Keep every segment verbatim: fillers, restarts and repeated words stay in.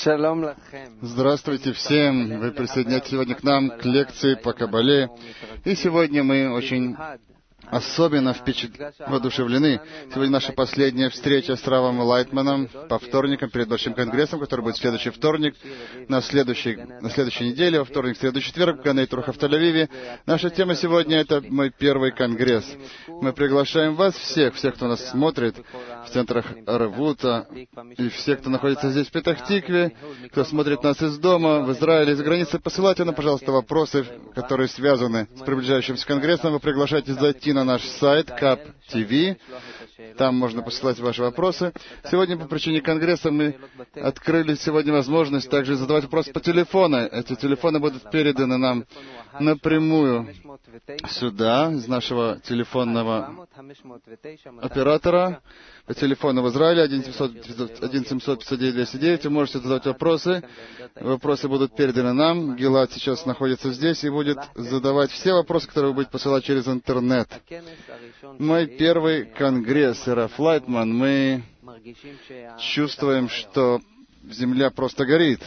Здравствуйте всем! Вы присоединяетесь сегодня к нам к лекции по Кабале. И сегодня мы очень особенно впечат... воодушевлены. Сегодня наша последняя встреча с Равом Лайтманом по вторникам перед Большим Конгрессом, который будет в следующий вторник, на следующей, на следующей неделе, во вторник, в среду, четверг, в Ганейт Руха в Тель-Авиве. Наша тема сегодня — это мой первый конгресс. Мы приглашаем вас всех, всех, кто нас смотрит в центрах Аревута, и всех, кто находится здесь, в Петах-Тикве, кто смотрит нас из дома, в Израиле, из границы, посылайте нам, пожалуйста, вопросы, которые связаны с приближающимся конгрессом. Вы приглашаете зайти на наш сайт кап точка ти ви. Там можно посылать ваши вопросы. Сегодня по причине конгресса мы открыли сегодня возможность также задавать вопросы по телефону. Эти телефоны будут переданы нам напрямую сюда, из нашего телефонного оператора, по телефону в Израиле один семьсот пятьдесят девять двести девять. Вы можете задавать вопросы. Вопросы будут переданы нам. Гилад сейчас находится здесь и будет задавать все вопросы, которые вы будете посылать через интернет. Мой первый конгресс, Раф Лайтман, мы чувствуем, что земля просто горит.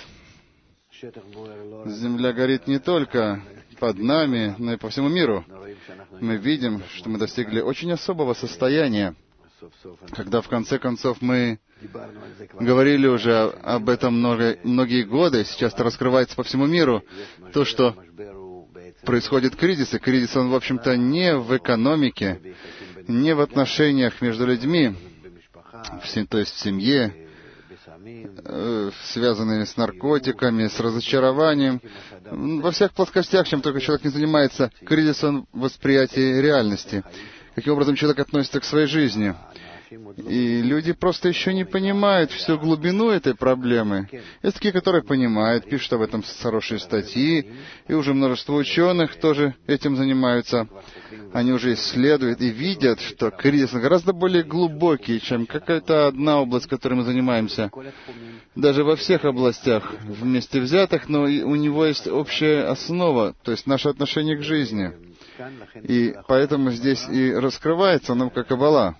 Земля горит не только под нами, но и по всему миру. Мы видим, что мы достигли очень особого состояния, когда в конце концов мы говорили уже об этом много, многие годы, сейчас это раскрывается по всему миру, то, что происходит кризис, и кризис, он, в общем-то, не в экономике, не в отношениях между людьми, то есть в семье, связанные с наркотиками, с разочарованием, во всех плоскостях, чем только человек не занимается, кризис, он в восприятии реальности, каким образом человек относится к своей жизни. И люди просто еще не понимают всю глубину этой проблемы. Есть такие, которые понимают, пишут об этом хорошие статьи, и уже множество ученых тоже этим занимаются. Они уже исследуют и видят, что кризис гораздо более глубокий, чем какая-то одна область, которой мы занимаемся. Даже во всех областях вместе взятых, но у него есть общая основа, то есть наше отношение к жизни. И поэтому здесь и раскрывается наука Каббала.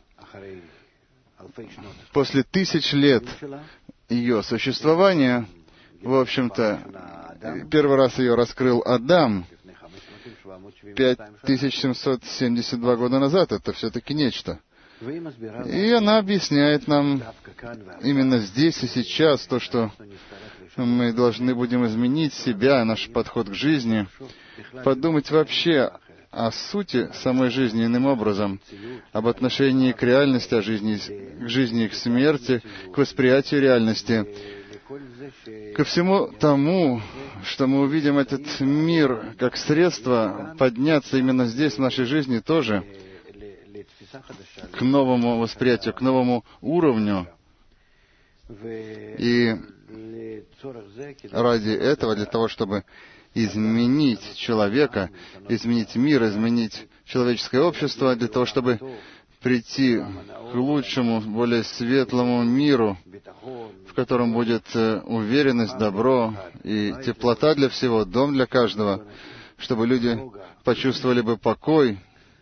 После тысяч лет ее существования, в общем-то, первый раз ее раскрыл Адам пять тысяч семьсот семьдесят два года назад. Это все-таки нечто. И она объясняет нам именно здесь и сейчас то, что мы должны будем изменить себя, наш подход к жизни, подумать вообще о сути самой жизни иным образом, об отношении к реальности, о жизни, к жизни и к смерти, к восприятию реальности, ко всему тому, что мы увидим этот мир как средство подняться именно здесь, в нашей жизни тоже, к новому восприятию, к новому уровню. И ради этого, для того, чтобы изменить человека, изменить мир, изменить человеческое общество, для того, чтобы прийти к лучшему, более светлому миру, в котором будет уверенность, добро и теплота для всего, дом для каждого, чтобы люди почувствовали бы покой,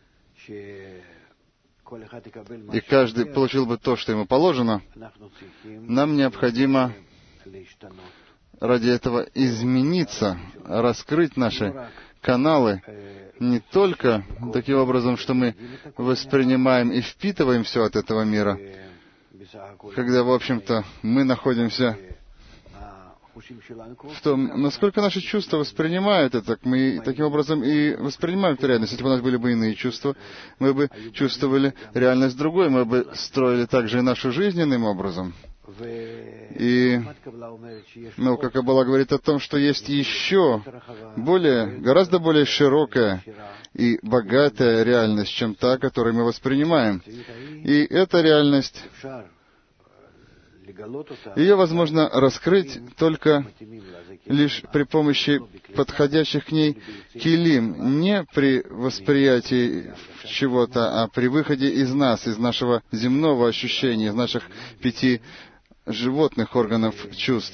и каждый получил бы то, что ему положено. Нам необходимо ради этого измениться, раскрыть наши каналы не только таким образом, что мы воспринимаем и впитываем все от этого мира, когда, в общем-то, мы находимся в том, насколько наши чувства воспринимают это, мы таким образом и воспринимаем эту реальность. Если бы у нас были бы иные чувства, мы бы чувствовали реальность другой, мы бы строили также и нашу жизнь иным образом. И наука Каббала говорит о том, что есть еще более, гораздо более широкая и богатая реальность, чем та, которую мы воспринимаем. И эта реальность, ее возможно раскрыть только лишь при помощи подходящих к ней килим, не при восприятии чего-то, а при выходе из нас, из нашего земного ощущения, из наших пяти животных органов чувств.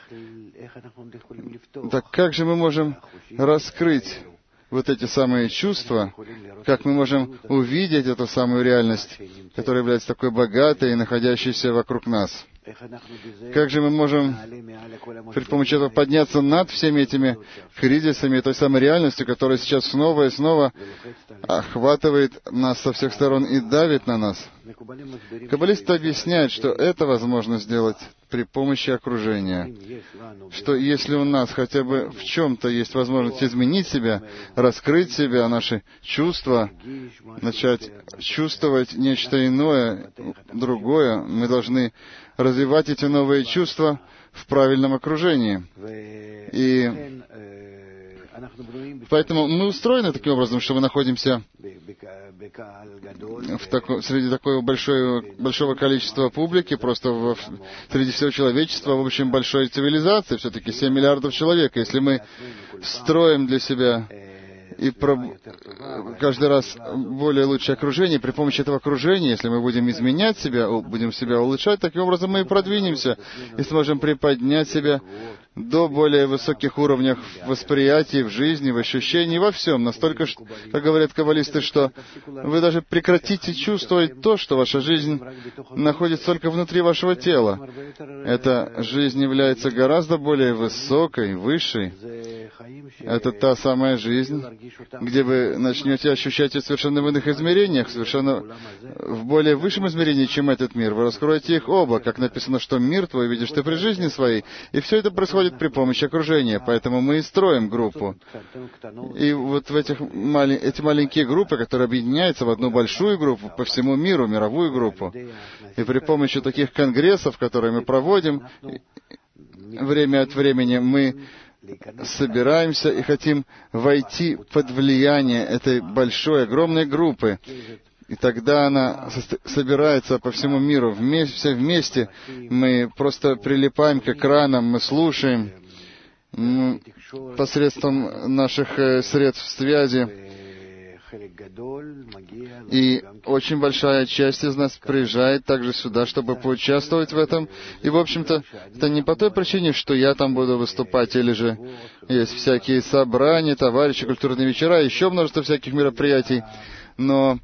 Так как же мы можем раскрыть вот эти самые чувства, как мы можем увидеть эту самую реальность, которая является такой богатой и находящейся вокруг нас? Как же мы можем при помощи этого подняться над всеми этими кризисами, той самой реальностью, которая сейчас снова и снова охватывает нас со всех сторон и давит на нас? Каббалисты объясняют, что это возможно сделать при помощи окружения. Что если у нас хотя бы в чем-то есть возможность изменить себя, раскрыть себя, наши чувства, начать чувствовать нечто иное, другое, мы должны развивать эти новые чувства в правильном окружении. И поэтому мы устроены таким образом, что мы находимся в тако, среди такого большого, большого количества публики, просто в, среди всего человечества, в общем, большой цивилизации, все-таки семь миллиардов человек. Если мы строим для себя и про... каждый раз более лучшее окружение, при помощи этого окружения, если мы будем изменять себя, будем себя улучшать, таким образом мы и продвинемся, и сможем приподнять себя до более высоких уровней в восприятии, в жизни, в ощущении, во всем. Настолько, как говорят каббалисты, что вы даже прекратите чувствовать то, что ваша жизнь находится только внутри вашего тела. Эта жизнь является гораздо более высокой, высшей. Это та самая жизнь, где вы начнете ощущать ее совершенно в иных измерениях, совершенно в более высшем измерении, чем этот мир. Вы раскроете их оба, как написано, что мир твой видишь ты при жизни своей. И все это происходит при помощи окружения, поэтому мы и строим группу. И вот в этих мали... эти маленькие группы, которые объединяются в одну большую группу по всему миру, мировую группу, и при помощи таких конгрессов, которые мы проводим, время от времени мы собираемся и хотим войти под влияние этой большой, огромной группы. И тогда она собирается по всему миру. Вместе, все вместе мы просто прилипаем к экранам, мы слушаем мы, посредством наших э, средств связи. И очень большая часть из нас приезжает также сюда, чтобы поучаствовать в этом. И, в общем-то, это не по той причине, что я там буду выступать, или же есть всякие собрания, товарищи, культурные вечера, еще множество всяких мероприятий. Но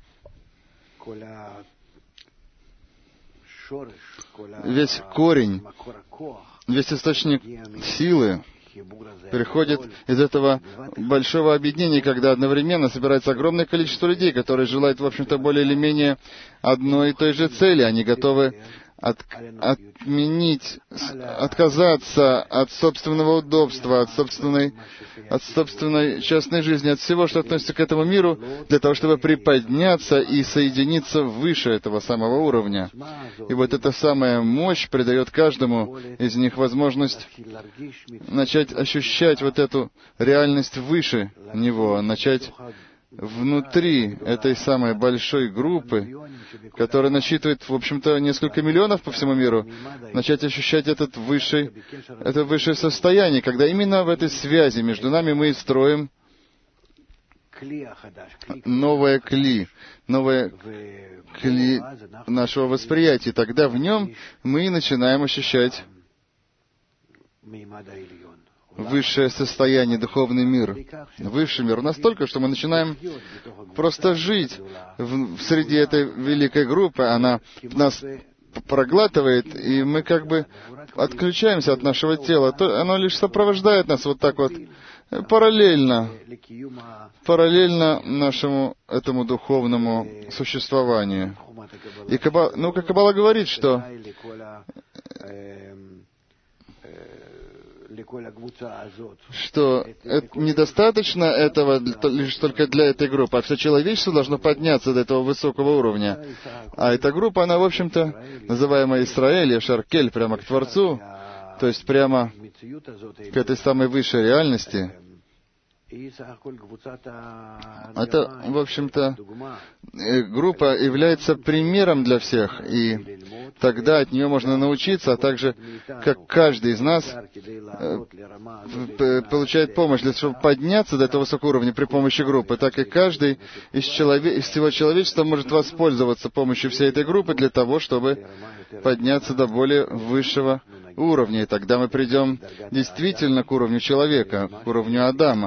весь корень, весь источник силы приходит из этого большого объединения, когда одновременно собирается огромное количество людей, которые желают, в общем-то, более или менее одной и той же цели. Они готовы от, отменить, отказаться от собственного удобства, от собственной, от собственной частной жизни, от всего, что относится к этому миру, для того, чтобы приподняться и соединиться выше этого самого уровня. И вот эта самая мощь придает каждому из них возможность начать ощущать вот эту реальность выше него, начать внутри этой самой большой группы, которая насчитывает, в общем-то, несколько миллионов по всему миру, начать ощущать этот высший, это высшее состояние, когда именно в этой связи между нами мы и строим новое кли, новое кли нашего восприятия. Тогда в нем мы начинаем ощущать высшее состояние, духовный мир, высший мир, настолько, что мы начинаем просто жить в, среди этой великой группы, она нас проглатывает, и мы как бы отключаемся от нашего тела. То, оно лишь сопровождает нас вот так вот, параллельно, параллельно нашему этому духовному существованию. И Каббала, ну, как Каббала говорит, что что это недостаточно этого лишь только для этой группы, а все человечество должно подняться до этого высокого уровня. А эта группа, она, в общем-то, называемая Исраэль, Шаркель, прямо к Творцу, то есть прямо к этой самой высшей реальности. Это, в общем-то, группа является примером для всех, и тогда от нее можно научиться, а также, как каждый из нас получает помощь для того, чтобы подняться до этого высокого уровня при помощи группы, так и каждый из, человек, из всего человечества может воспользоваться помощью всей этой группы для того, чтобы подняться до более высшего уровня. И тогда мы придем действительно к уровню человека, к уровню Адама.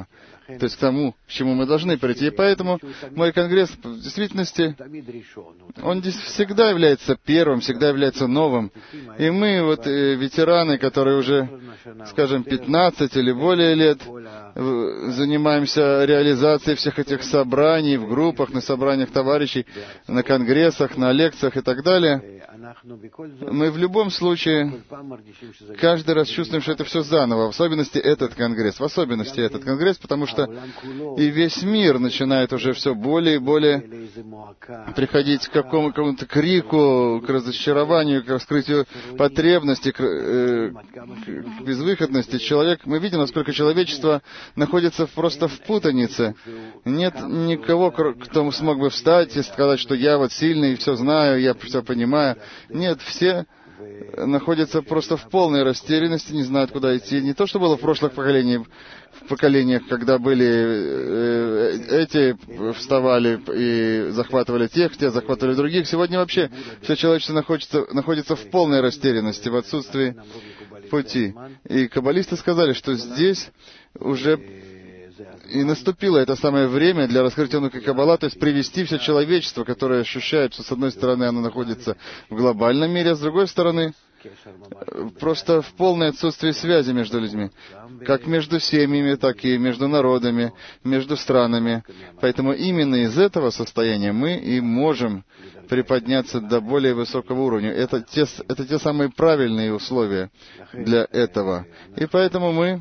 то есть к тому, к чему мы должны прийти. И поэтому мой конгресс в действительности, он здесь всегда является первым, всегда является новым. И мы, вот э, ветераны, которые уже, скажем, пятнадцать или более лет, занимаемся реализацией всех этих собраний в группах, на собраниях товарищей, на конгрессах, на лекциях и так далее, мы в любом случае каждый раз чувствуем, что это все заново, в особенности этот конгресс, в особенности этот конгресс, потому что и весь мир начинает уже все более и более приходить к какому- какому-то крику, к разочарованию, к раскрытию потребностей, к, э, к безвыходности. Человек, мы видим, насколько человечество находится просто в путанице. Нет никого, кто смог бы встать и сказать, что я вот сильный, и все знаю, я все понимаю. Нет, все находятся просто в полной растерянности, не знают, куда идти. Не то, что было в прошлых поколениях, в поколениях, когда были э, эти вставали и захватывали тех, те захватывали других. Сегодня вообще все человечество находится, находится в полной растерянности, в отсутствии пути. И каббалисты сказали, что здесь уже и наступило это самое время для раскрытия науки Каббала, то есть привести все человечество, которое ощущает, что с одной стороны оно находится в глобальном мире, а с другой стороны просто в полное отсутствие связи между людьми, как между семьями, так и между народами, между странами. Поэтому именно из этого состояния мы и можем приподняться до более высокого уровня. Это те, это те самые правильные условия для этого. И поэтому мы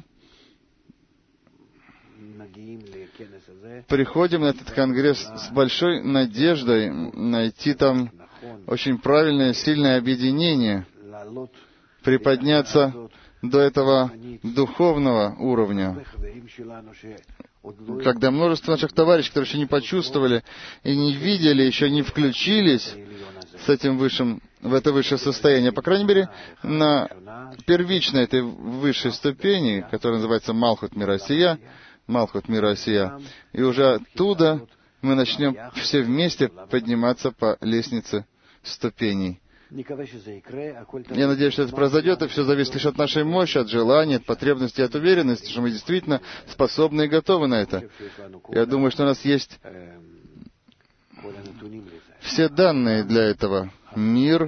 приходим на этот конгресс с большой надеждой найти там очень правильное, сильное объединение, приподняться до этого духовного уровня, когда множество наших товарищей, которые еще не почувствовали и не видели, еще не включились с этим высшим, в это высшее состояние, по крайней мере, на первичной этой высшей ступени, которая называется Малхут Мира Сия, Малхут Мира Сия, и уже оттуда мы начнем все вместе подниматься по лестнице ступеней. Я надеюсь, что это произойдет, и все зависит лишь от нашей мощи, от желания, от потребности, от уверенности, что мы действительно способны и готовы на это. Я думаю, что у нас есть все данные для этого. Мир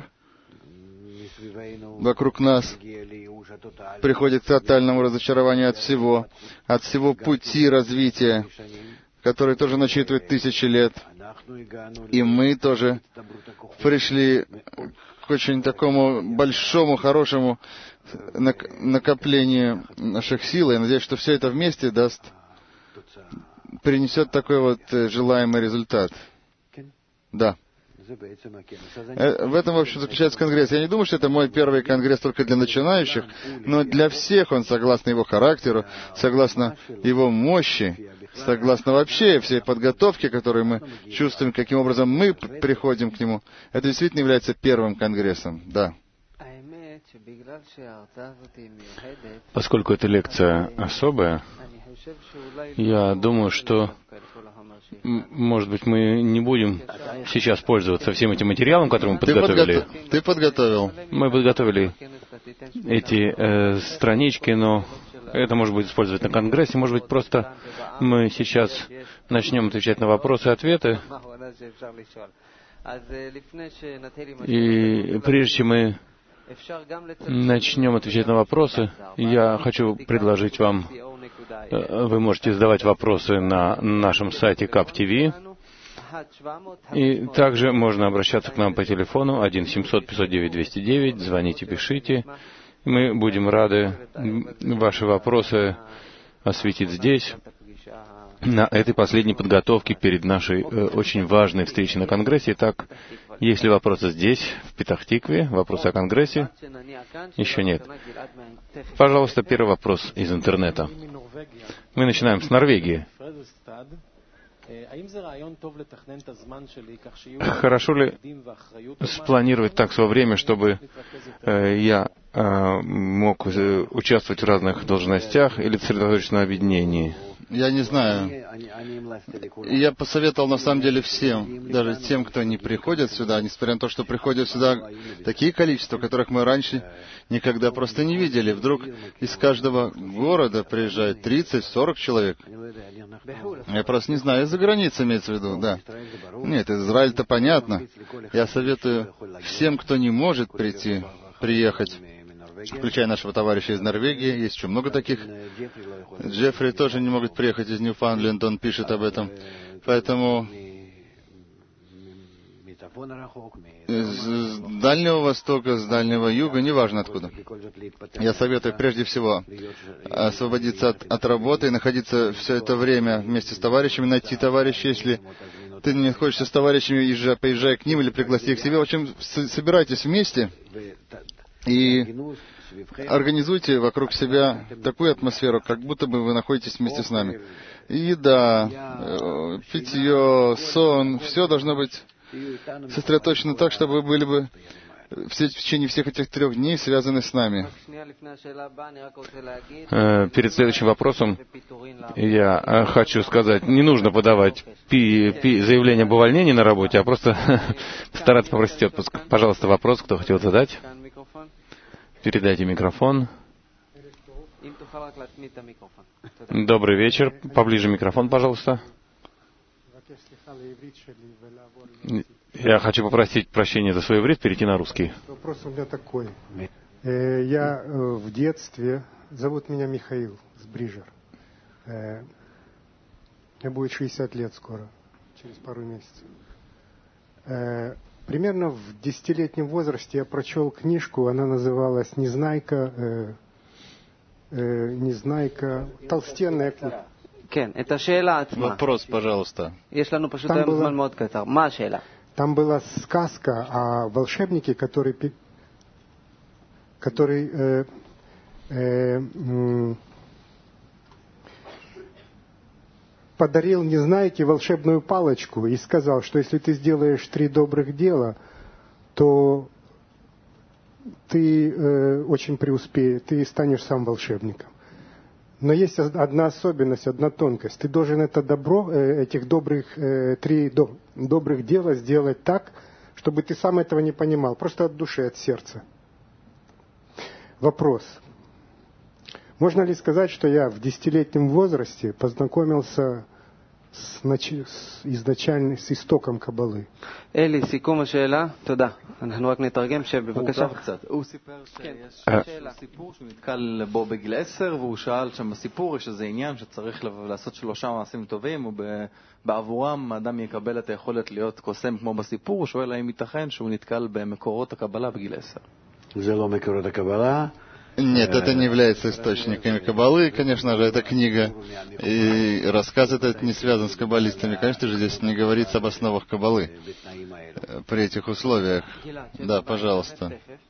вокруг нас приходит к тотальному разочарованию от всего, от всего пути развития, который тоже насчитывает тысячи лет. И мы тоже пришли к очень такому большому, хорошему накоплению наших сил. Я надеюсь, что все это вместе даст, принесет такой вот желаемый результат. Да. В этом, в общем, заключается конгресс. Я не думаю, что это мой первый конгресс только для начинающих, но для всех он, согласно его характеру, согласно его мощи, согласно вообще всей подготовке, которую мы чувствуем, каким образом мы приходим к нему, это действительно является первым конгрессом. Да. Поскольку эта лекция особая, я думаю, что, может быть, мы не будем сейчас пользоваться всем этим материалом, который мы подготовили. Ты, подго... Ты подготовил. Мы подготовили эти э, странички, но это может быть использовать на конгрессе. Может быть, просто мы сейчас начнем отвечать на вопросы и ответы. И прежде чем мы начнем отвечать на вопросы, я хочу предложить вам, вы можете задавать вопросы на нашем сайте кап ти ви, и также можно обращаться к нам по телефону один семьсот пятьсот девять двести девять, звоните, пишите. Мы будем рады ваши вопросы осветить здесь, на этой последней подготовке перед нашей э, очень важной встречей на Конгрессе. Итак, есть ли вопросы здесь, в Петах-Тикве? Вопросы о Конгрессе? Еще нет. Пожалуйста, первый вопрос из интернета. Мы начинаем с Норвегии. Хорошо ли спланировать так свое время, чтобы э, я э, мог участвовать в разных должностях или сосредоточиться на объединении? Я не знаю. Я посоветовал на самом деле всем, даже тем, кто не приходит сюда, несмотря на то, что приходят сюда такие количества, которых мы раньше никогда просто не видели. Вдруг из каждого города приезжает тридцать-сорок человек. Я просто не знаю, из-за границы имеется в виду, да. Нет, Израиль-то понятно. Я советую всем, кто не может прийти, приехать, включая нашего товарища из Норвегии. Есть еще много таких. Джеффри тоже не могут приехать из Ньюфаундленд, он пишет об этом. Поэтому с Дальнего Востока, с Дальнего Юга, неважно откуда. Я советую прежде всего освободиться от, от работы и находиться все это время вместе с товарищами, найти товарищей, если ты не находишься с товарищами, езжай, поезжай к ним или пригласи их к себе. В общем, собирайтесь вместе и организуйте вокруг себя такую атмосферу, как будто бы вы находитесь вместе с нами. Еда, питье, сон, все должно быть сосредоточено так, чтобы вы были бы все, в течение всех этих трех дней связаны с нами. Перед следующим вопросом я хочу сказать, не нужно подавать пи, пи, заявление об увольнении на работе, а просто стараться попросить отпуск. Пожалуйста, вопрос, кто хотел задать? Передайте микрофон. Добрый вечер. Поближе микрофон, пожалуйста. Я хочу попросить прощения за свой иврит, перейти на русский. Вопрос у меня такой. Я в детстве, зовут меня Михаил Сбрижер. Мне будет шестьдесят лет скоро, через пару месяцев. Примерно в десятилетнем возрасте я прочел книжку, она называлась «Незнайка», «Незнайка», толстенная книга. Вопрос, пожалуйста. Там была, там была сказка о волшебнике, который, который э, э, подарил Незнайке волшебную палочку и сказал, что если ты сделаешь три добрых дела, то ты э, очень преуспеешь, ты станешь сам волшебником. Но есть одна особенность, одна тонкость. Ты должен это добро, этих добрых, три добрых дела сделать так, чтобы ты сам этого не понимал. Просто от души, от сердца. Вопрос. Можно ли сказать, что я в десятилетнем возрасте познакомился с, нач... с изначальным, с истоком Каббалы? Эли, סיכום השאלה, תודה. אנחנו רק נתרגם שבבקשה. הוא סיפר שיש סיפור שהוא נתקל בו בגיל עשר, והוא שאל שם בסיפור, יש איזה עניין שצריך לעשות שלושה מעשים טובים, ובעבורם האדם יקבל את היכולת להיות קוסם כמו בסיפור, הוא שואל האם ייתכן שהוא נתקל במקורות הקבלה בגיל עשר. זה לא מקורות הקבלה. Нет, это не является источниками Каббалы, конечно же, это книга. И рассказ этот не связан с каббалистами. Конечно же, здесь не говорится об основах Каббалы при этих условиях. Да, пожалуйста.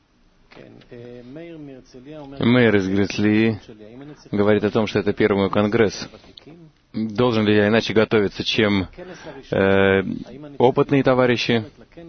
Мейер из Грецлии говорит о том, что это первый мой конгресс. Должен ли я иначе готовиться, чем э, опытные товарищи?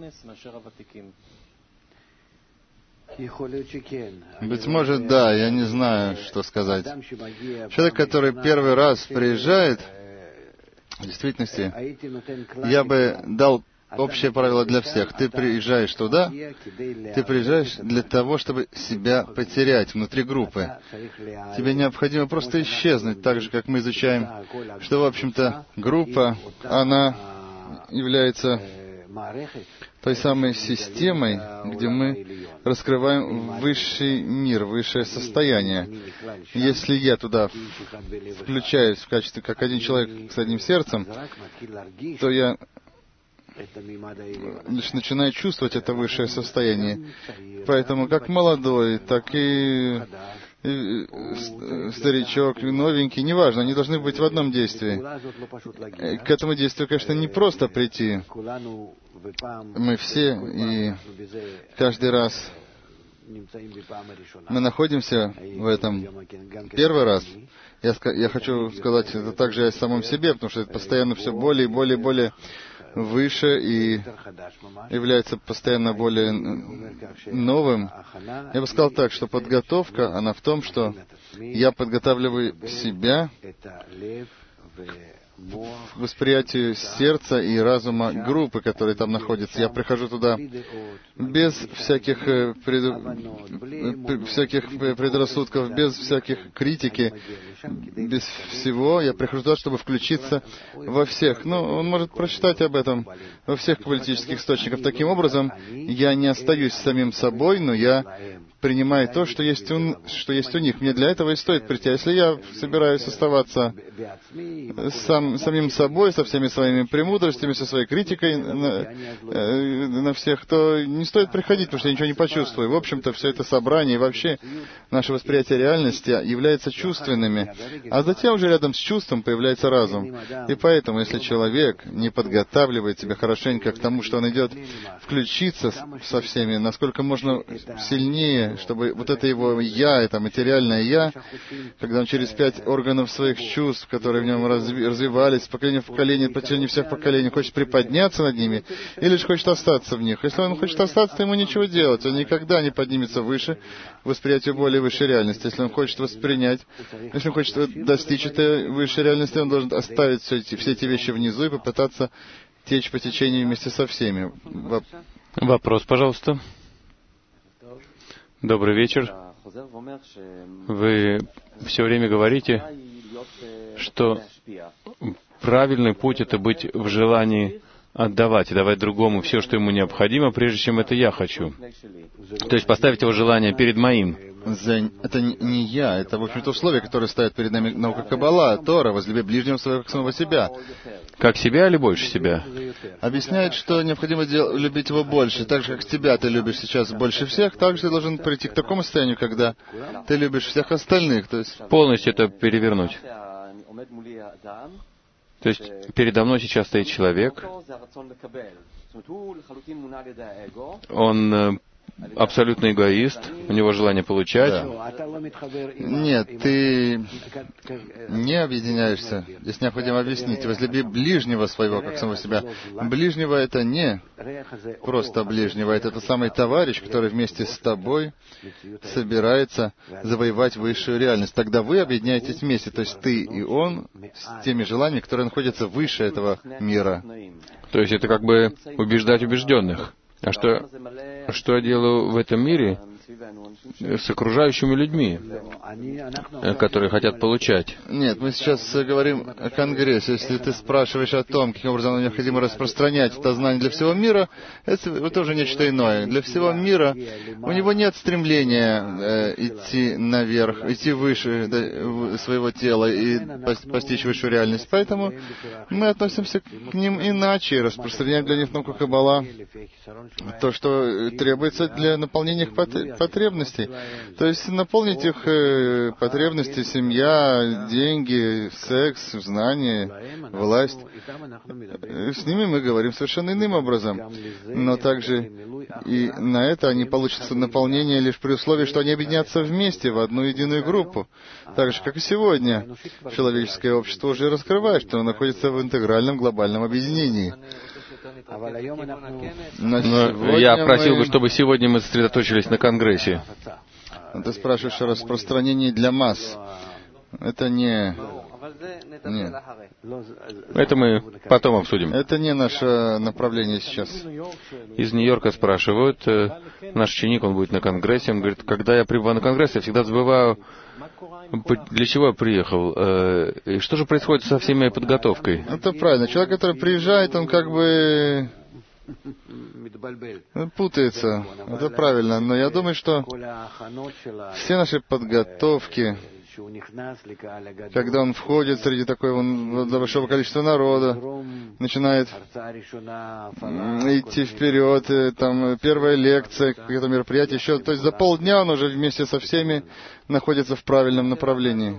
Быть может, да, я не знаю, что сказать. Человек, который первый раз приезжает, в действительности, я бы дал общее правило для всех. Ты приезжаешь туда, ты приезжаешь для того, чтобы себя потерять внутри группы. Тебе необходимо просто исчезнуть, так же, как мы изучаем, что, в общем-то, группа, она является той самой системой, где мы раскрываем высший мир, высшее состояние. Если я туда включаюсь в качестве как один человек с одним сердцем, то я лишь начинаю чувствовать это высшее состояние. Поэтому как молодой, так и И старичок, новенький, неважно, они должны быть в одном действии. К этому действию, конечно, не просто прийти. Мы все, и каждый раз мы находимся в этом первый раз. Я, я хочу сказать это также о самом себе, потому что это постоянно все более и более и более выше и является постоянно более новым. Я бы сказал так, что подготовка, она в том, что я подготавливаю себя восприятию сердца и разума группы, которые там находятся. Я прихожу туда без всяких, пред... всяких предрассудков, без всяких критики, без всего. Я прихожу туда, чтобы включиться во всех. Ну, он может прочитать об этом во всех политических источниках. Таким образом, я не остаюсь самим собой, но я принимаю то, что есть у, что есть у них. Мне для этого и стоит прийти. А если я собираюсь оставаться сам, самим собой, со всеми своими премудростями, со своей критикой на, на всех, то не стоит приходить, потому что я ничего не почувствую. В общем-то, все это собрание и вообще наше восприятие реальности является чувственными. А затем уже рядом с чувством появляется разум. И поэтому, если человек не подготавливает себя хорошенько к тому, что он идет включиться со всеми, насколько можно сильнее, чтобы вот это его «я», это материальное «я», когда он через пять органов своих чувств, которые в нем разви- развивались с поколения в поколение, в протяжении всех поколений, хочет приподняться над ними, или же хочет остаться в них. Если он хочет остаться, то ему ничего делать. Он никогда не поднимется выше, восприятию более высшей реальности. Если он хочет воспринять, если он хочет достичь этой высшей реальности, он должен оставить все эти, все эти вещи внизу и попытаться течь по течению вместе со всеми. Воп... Вопрос, пожалуйста. Добрый вечер. Вы все время говорите, что правильный путь — это быть в желании отдавать и давать другому все, что ему необходимо, прежде чем это я хочу. То есть поставить его желание перед моим. Это не я, это, в общем-то, условия, которые ставят перед нами наука Каббала, Тора, возлюби ближнего своего как самого себя. Как себя или больше себя? Объясняет, что необходимо дел- любить его больше. Так же, как тебя ты любишь сейчас больше всех, так же ты должен прийти к такому состоянию, когда ты любишь всех остальных. То есть полностью это перевернуть. То есть передо мной сейчас стоит человек, он абсолютно эгоист, у него желание получать. Да. Нет, ты не объединяешься. Здесь необходимо объяснить. Возлюби ближнего своего, как самого себя. Ближнего — это не просто ближнего, это тот самый товарищ, который вместе с тобой собирается завоевать высшую реальность. Тогда вы объединяетесь вместе, то есть ты и он с теми желаниями, которые находятся выше этого мира. То есть это как бы убеждать убежденных. А что, что я делаю в этом мире с окружающими людьми, которые хотят получать? Нет, мы сейчас говорим о Конгрессе. Если ты спрашиваешь о том, каким образом необходимо распространять это знание для всего мира, это, это уже нечто иное. Для всего мира у него нет стремления э, идти наверх, идти выше да, своего тела и постичь высшую реальность. Поэтому мы относимся к ним иначе, распространяем для них науку Каббала, то, что требуется для наполнения их потребностей. То есть наполнить их э, потребности, семья, деньги, секс, знания, власть. С ними мы говорим совершенно иным образом. Но также и на это они получат наполнение лишь при условии, что они объединятся вместе в одну единую группу. Так же, как и сегодня. Человеческое общество уже раскрывает, что оно находится в интегральном глобальном объединении. Но я просил бы, чтобы сегодня мы сосредоточились на Конгрессе. Ты спрашиваешь о распространении для масс. Это не... не... Это мы потом обсудим. Это не наше направление сейчас. Из Нью-Йорка спрашивают. Наш ученик, он будет на Конгрессе. Он говорит, когда я прибываю на Конгресс, я всегда забываю, для чего я приехал. И что же происходит со всей моей подготовкой? Это правильно. Человек, который приезжает, он как бы путается. Это правильно. Но я думаю, что все наши подготовки, когда он входит среди такого большого количества народа, начинает идти вперед, там первая лекция, какое-то мероприятие, еще, то есть за полдня он уже вместе со всеми находится в правильном направлении.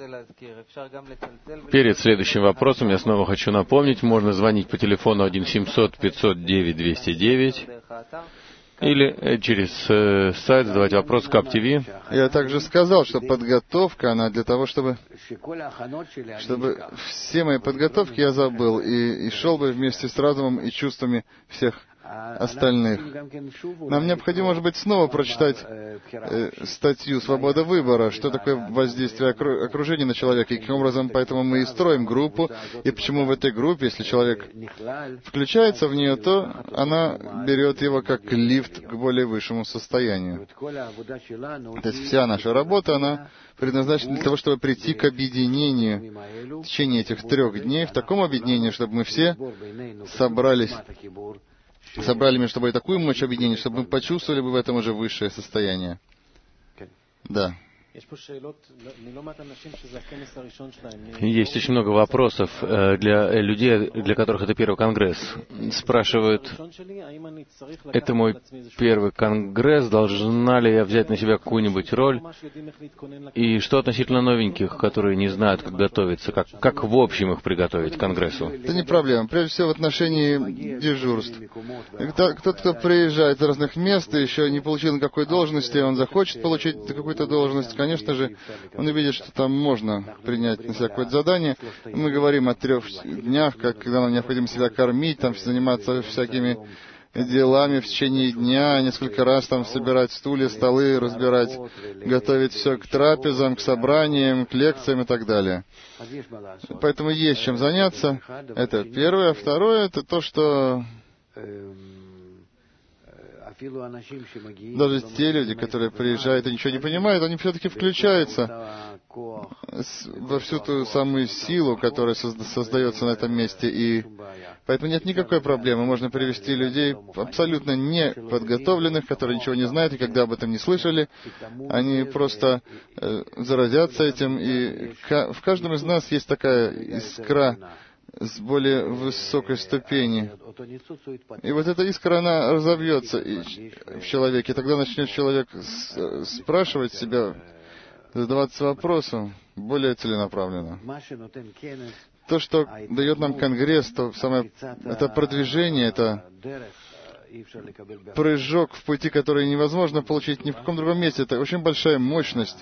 Перед следующим вопросом я снова хочу напомнить, можно звонить по телефону один семьсот пятьсот девять двести девять или через э, сайт задавать вопрос КапТВ. Я также сказал, что подготовка, она для того, чтобы, чтобы все мои подготовки я забыл и, и шел бы вместе с разумом и чувствами всех остальных. Нам необходимо, может быть, снова прочитать э, статью «Свобода выбора», что такое воздействие окружения на человека, и каким образом поэтому мы и строим группу, и почему в этой группе, если человек включается в нее, то она берет его как лифт к более высшему состоянию. То есть вся наша работа, она предназначена для того, чтобы прийти к объединению в течение этих трех дней, в таком объединении, чтобы мы все собрались, собрали между собой такую мощь объединения, чтобы мы почувствовали бы в этом уже высшее состояние. Да. Есть очень много вопросов для людей, для которых это первый конгресс. Спрашивают, это мой первый конгресс, должна ли я взять на себя какую-нибудь роль? И что относительно новеньких, которые не знают, как готовиться, как, как в общем их приготовить к конгрессу? Это не проблема. Прежде всего в отношении дежурств. Кто-то, кто приезжает из разных мест и еще не получил никакой должности, он захочет получить какую-то должность, конечно же, он увидит, что там можно принять на себя какое-то задание. Мы говорим о трех днях, как, когда нам необходимо себя кормить, там заниматься всякими делами в течение дня, несколько раз там собирать стулья, столы, разбирать, готовить все к трапезам, к собраниям, к лекциям и так далее. Поэтому есть чем заняться. Это первое. А второе, это то, что даже те люди, которые приезжают и ничего не понимают, они все-таки включаются во всю ту самую силу, которая создается на этом месте. И поэтому нет никакой проблемы. Можно привести людей абсолютно неподготовленных, которые ничего не знают и когда об этом не слышали. Они просто э, заразятся этим. И в каждом из нас есть такая искра с более высокой ступени. И вот эта искра, она разовьется в человеке. Тогда начнет человек спрашивать себя, задаваться вопросом более целенаправленно. То, что дает нам Конгресс, то самое, это продвижение, это прыжок в пути, который невозможно получить ни в каком другом месте. Это очень большая мощность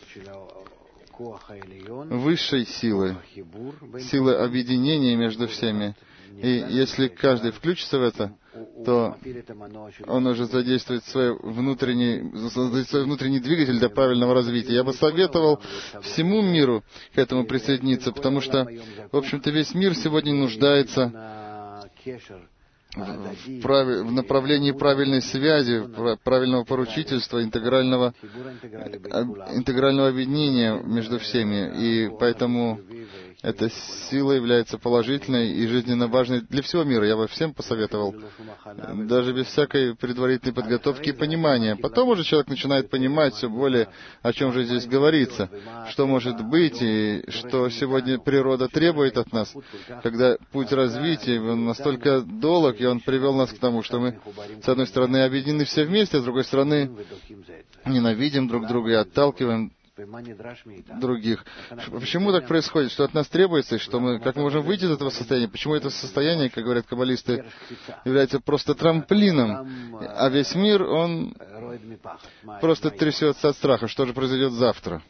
высшей силы, силы объединения между всеми. И если каждый включится в это, то он уже задействует свой внутренний, свой внутренний двигатель для правильного развития. Я бы советовал всему миру к этому присоединиться, потому что, в общем-то, весь мир сегодня нуждается в, прави, в направлении правильной связи, правильного поручительства, интегрального, интегрального объединения между всеми. И поэтому эта сила является положительной и жизненно важной для всего мира. Я бы всем посоветовал, даже без всякой предварительной подготовки и понимания. Потом уже человек начинает понимать все более, о чем же здесь говорится, что может быть и что сегодня природа требует от нас, когда путь развития он настолько долг, и он привел нас к тому, что мы, с одной стороны, объединены все вместе, а с другой стороны, ненавидим друг друга и отталкиваем других. Почему так происходит? Что от нас требуется, и что мы, как мы можем выйти из этого состояния? Почему это состояние, как говорят каббалисты, является просто трамплином, а весь мир, он просто трясется от страха. Что же произойдет завтра?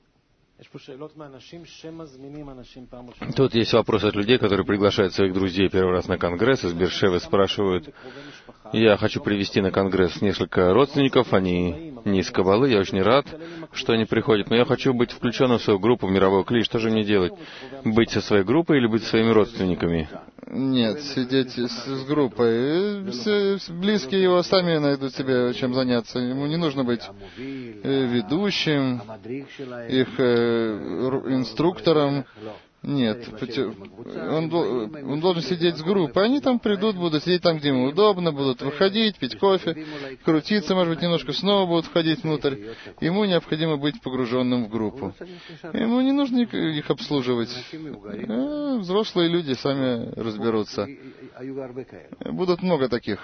Тут есть вопрос от людей, которые приглашают своих друзей первый раз на конгресс, из Бершевы спрашивают, я хочу привести на конгресс несколько родственников, они не из Каббалы, я очень рад, что они приходят, но я хочу быть включенным в свою группу, в мировой клей, что же мне делать? Быть со своей группой или быть со своими родственниками? Нет, сидеть с, с группой. Все близкие его сами найдут себе чем заняться. Ему не нужно быть ведущим, их инструктором. Нет, он, он должен сидеть с группой. Они там придут, будут сидеть там, где ему удобно, будут выходить, пить кофе, крутиться, может быть, немножко, снова будут входить внутрь. Ему необходимо быть погруженным в группу. Ему не нужно их обслуживать. Взрослые люди сами разберутся. Будут много таких.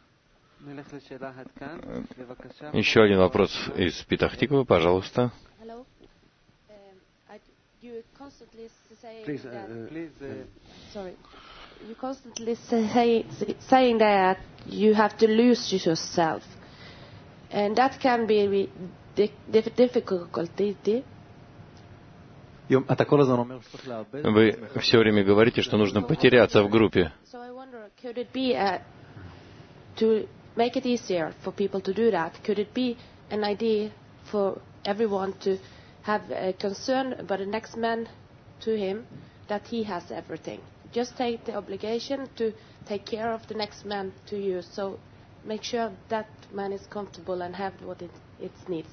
Еще один вопрос из Петах-Тиквы, пожалуйста. You constantly say please, uh, that, please, uh, sorry. You constantly say, saying that you have to lose yourself, and that can be difficult. Вы все время говорите, что нужно потеряться в группе. So I wonder, could it be a to make it easier for people to do that, could it be an idea for everyone to have a concern about the next man to him that he has everything? Just take the obligation to take care of the next man to you, so make sure that man is comfortable and have what it, it needs.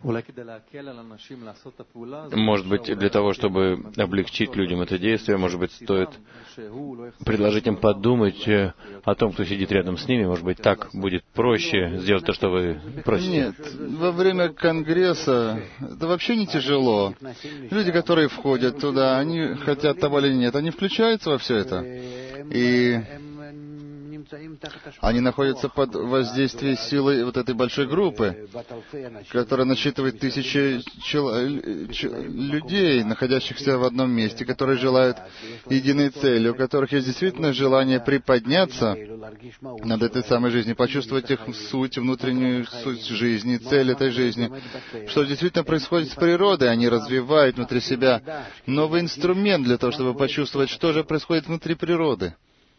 Может быть, для того, чтобы облегчить людям это действие, может быть, стоит предложить им подумать о том, кто сидит рядом с ними. Может быть, так будет проще сделать то, что вы просите. Нет, во время Конгресса это вообще не тяжело. Люди, которые входят туда, они хотят того или нет, они включаются во все это. И они находятся под воздействием силы вот этой большой группы, которая насчитывает тысячи чел... людей, находящихся в одном месте, которые желают единой цели, у которых есть действительно желание приподняться над этой самой жизнью, почувствовать их суть, внутреннюю суть жизни, цель этой жизни. Что действительно происходит с природой, они развивают внутри себя новый инструмент для того, чтобы почувствовать, что же происходит внутри природы.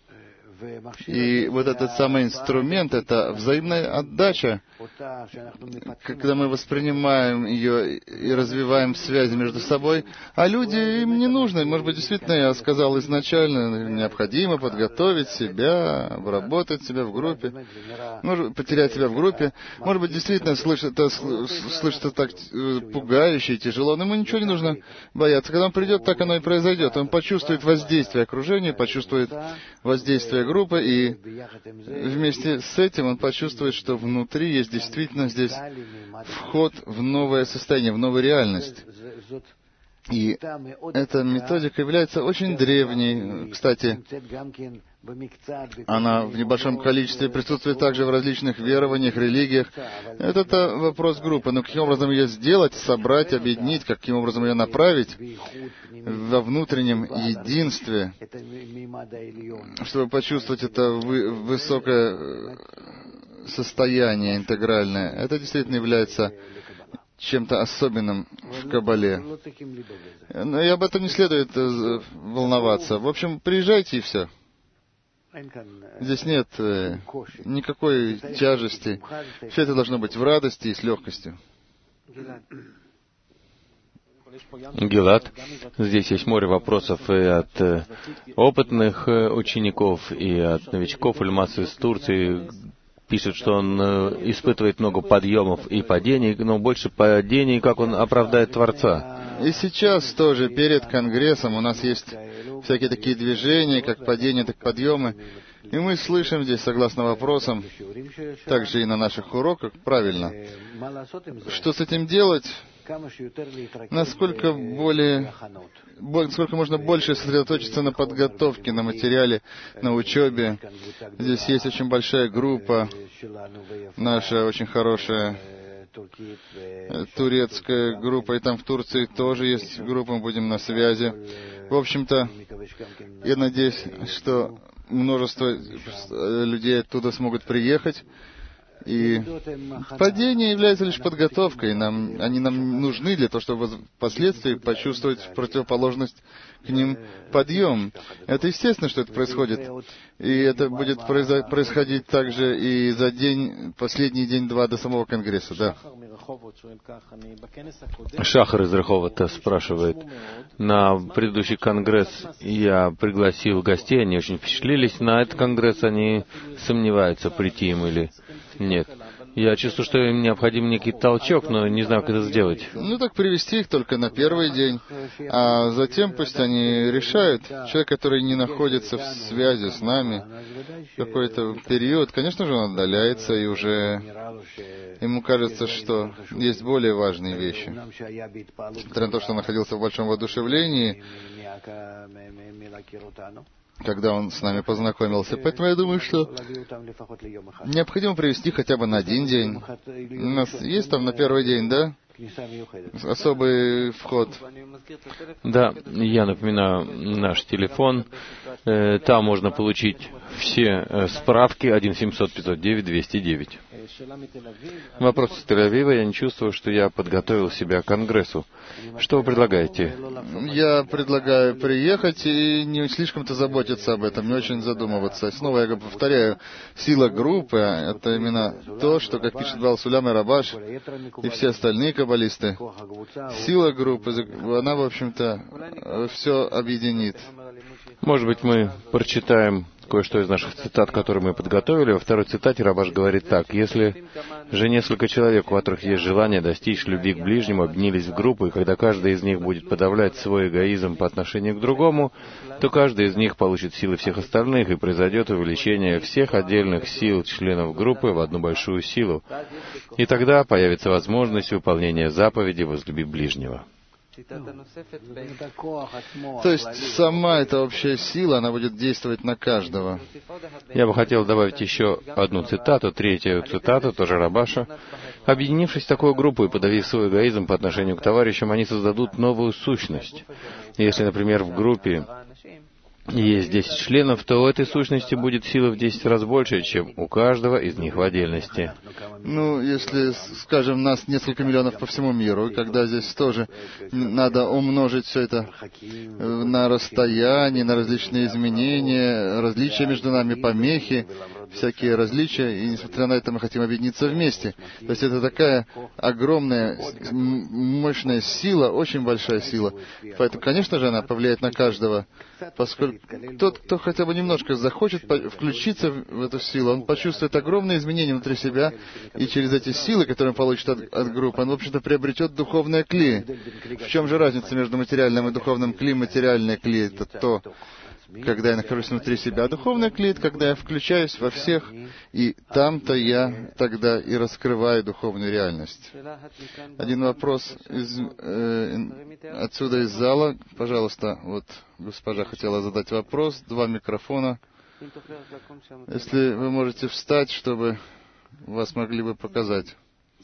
И вот этот самый инструмент — это взаимная отдача, когда мы воспринимаем ее и развиваем связи между собой, а люди, им не нужно. Может быть, действительно, я сказал изначально, необходимо подготовить себя, обработать себя в группе, может, потерять себя в группе. Может быть, действительно, слышать это, слышится так пугающе и тяжело, но ему ничего не нужно бояться. Когда он придет, так оно и произойдет. Он почувствует воздействие окружения, почувствует воздействие группы, и вместе с этим он почувствует, что внутри есть действительно здесь вход в новое состояние, в новую реальность. И эта методика является очень древней. Кстати, она в небольшом количестве присутствует также в различных верованиях, религиях. Это вопрос группы. Но каким образом ее сделать, собрать, объединить, каким образом ее направить во внутреннем единстве, чтобы почувствовать это высокое состояние интегральное. Это действительно является чем-то особенным в Кабале. Но и об этом не следует волноваться. В общем, приезжайте и все. Здесь нет э, никакой тяжести. Все это должно быть в радости и с легкостью. Гилад, здесь есть море вопросов и от э, опытных э, учеников, и от новичков. Ильмас из Турции пишет, что он э, испытывает много подъемов и падений, но больше падений, как он оправдает Творца. И сейчас тоже, перед Конгрессом, у нас есть всякие такие движения, как падения, так подъемы. И мы слышим здесь, согласно вопросам, также и на наших уроках, правильно, что с этим делать, насколько более, насколько можно больше сосредоточиться на подготовке, на материале, на учебе. Здесь есть очень большая группа, наша очень хорошая турецкая группа, и там в Турции тоже есть группа, мы будем на связи. В общем-то, я надеюсь, что множество людей оттуда смогут приехать. И падения являются лишь подготовкой. Нам, они нам нужны для того, чтобы впоследствии почувствовать противоположность к ним подъем. Это естественно, что это происходит. И это будет произо- происходить также и за день, последний день-два до самого Конгресса, да. Шахар из Раховата спрашивает. На предыдущий конгресс я пригласил гостей, они очень впечатлились. На этот конгресс они сомневаются, прийти им или нет. Я чувствую, что им необходим некий толчок, но не знаю, как это сделать. Ну так привести их только на первый день, а затем пусть они решают. Человек, который не находится в связи с нами какой-то период, конечно же, он отдаляется, и уже ему кажется, что есть более важные вещи. Несмотря на то, что он находился в большом воодушевлении, когда он с нами познакомился. Поэтому я думаю, что необходимо привести хотя бы на один день. У нас есть там на первый день, да? Особый вход. Да, я напоминаю наш телефон. Там можно получить все справки. один семьсот пятьсот девять двести девять. Вопрос из Тель-Авива. Я не чувствую, что я подготовил себя к Конгрессу. Что вы предлагаете? Я предлагаю приехать и не слишком-то заботиться об этом, не очень задумываться. И снова я повторяю, сила группы — это именно то, что, как пишет Баал Сулям и Рабаш, и все остальные каббалисты, сила группы, она, в общем-то, все объединит. Может быть, мы прочитаем кое-что из наших цитат, которые мы подготовили. Во второй цитате Рабаш говорит так: «Если же несколько человек, у которых есть желание достичь любви к ближнему, объединились в группу, и когда каждый из них будет подавлять свой эгоизм по отношению к другому, то каждый из них получит силы всех остальных, и произойдет увеличение всех отдельных сил членов группы в одну большую силу. И тогда появится возможность выполнения заповеди «Возлюби ближнего». То есть сама эта общая сила, она будет действовать на каждого. Я бы хотел добавить еще одну цитату, третью цитату, тоже Рабаша. «Объединившись в такую группу и подавив свой эгоизм по отношению к товарищам, они создадут новую сущность. Если, например, в группе есть десять членов, то у этой сущности будет сила в десять раз больше, чем у каждого из них в отдельности». Ну, если, скажем, нас несколько миллионов по всему миру, и когда здесь тоже надо умножить все это на расстояние, на различные изменения, различия между нами, помехи, всякие различия, и несмотря на это мы хотим объединиться вместе. То есть это такая огромная, мощная сила, очень большая сила. Поэтому, конечно же, она повлияет на каждого, поскольку тот, кто хотя бы немножко захочет включиться в эту силу, он почувствует огромные изменения внутри себя, и через эти силы, которые он получит от, от группы, он, в общем-то, приобретет духовное кли. В чем же разница между материальным и духовным кли? Материальное кли — это то, когда я нахожусь внутри себя. Духовный клей — когда я включаюсь во всех, и там-то я тогда и раскрываю духовную реальность. Один вопрос из, э, отсюда из зала. Пожалуйста, вот госпожа хотела задать вопрос. Два микрофона. Если вы можете встать, чтобы вас могли бы показать.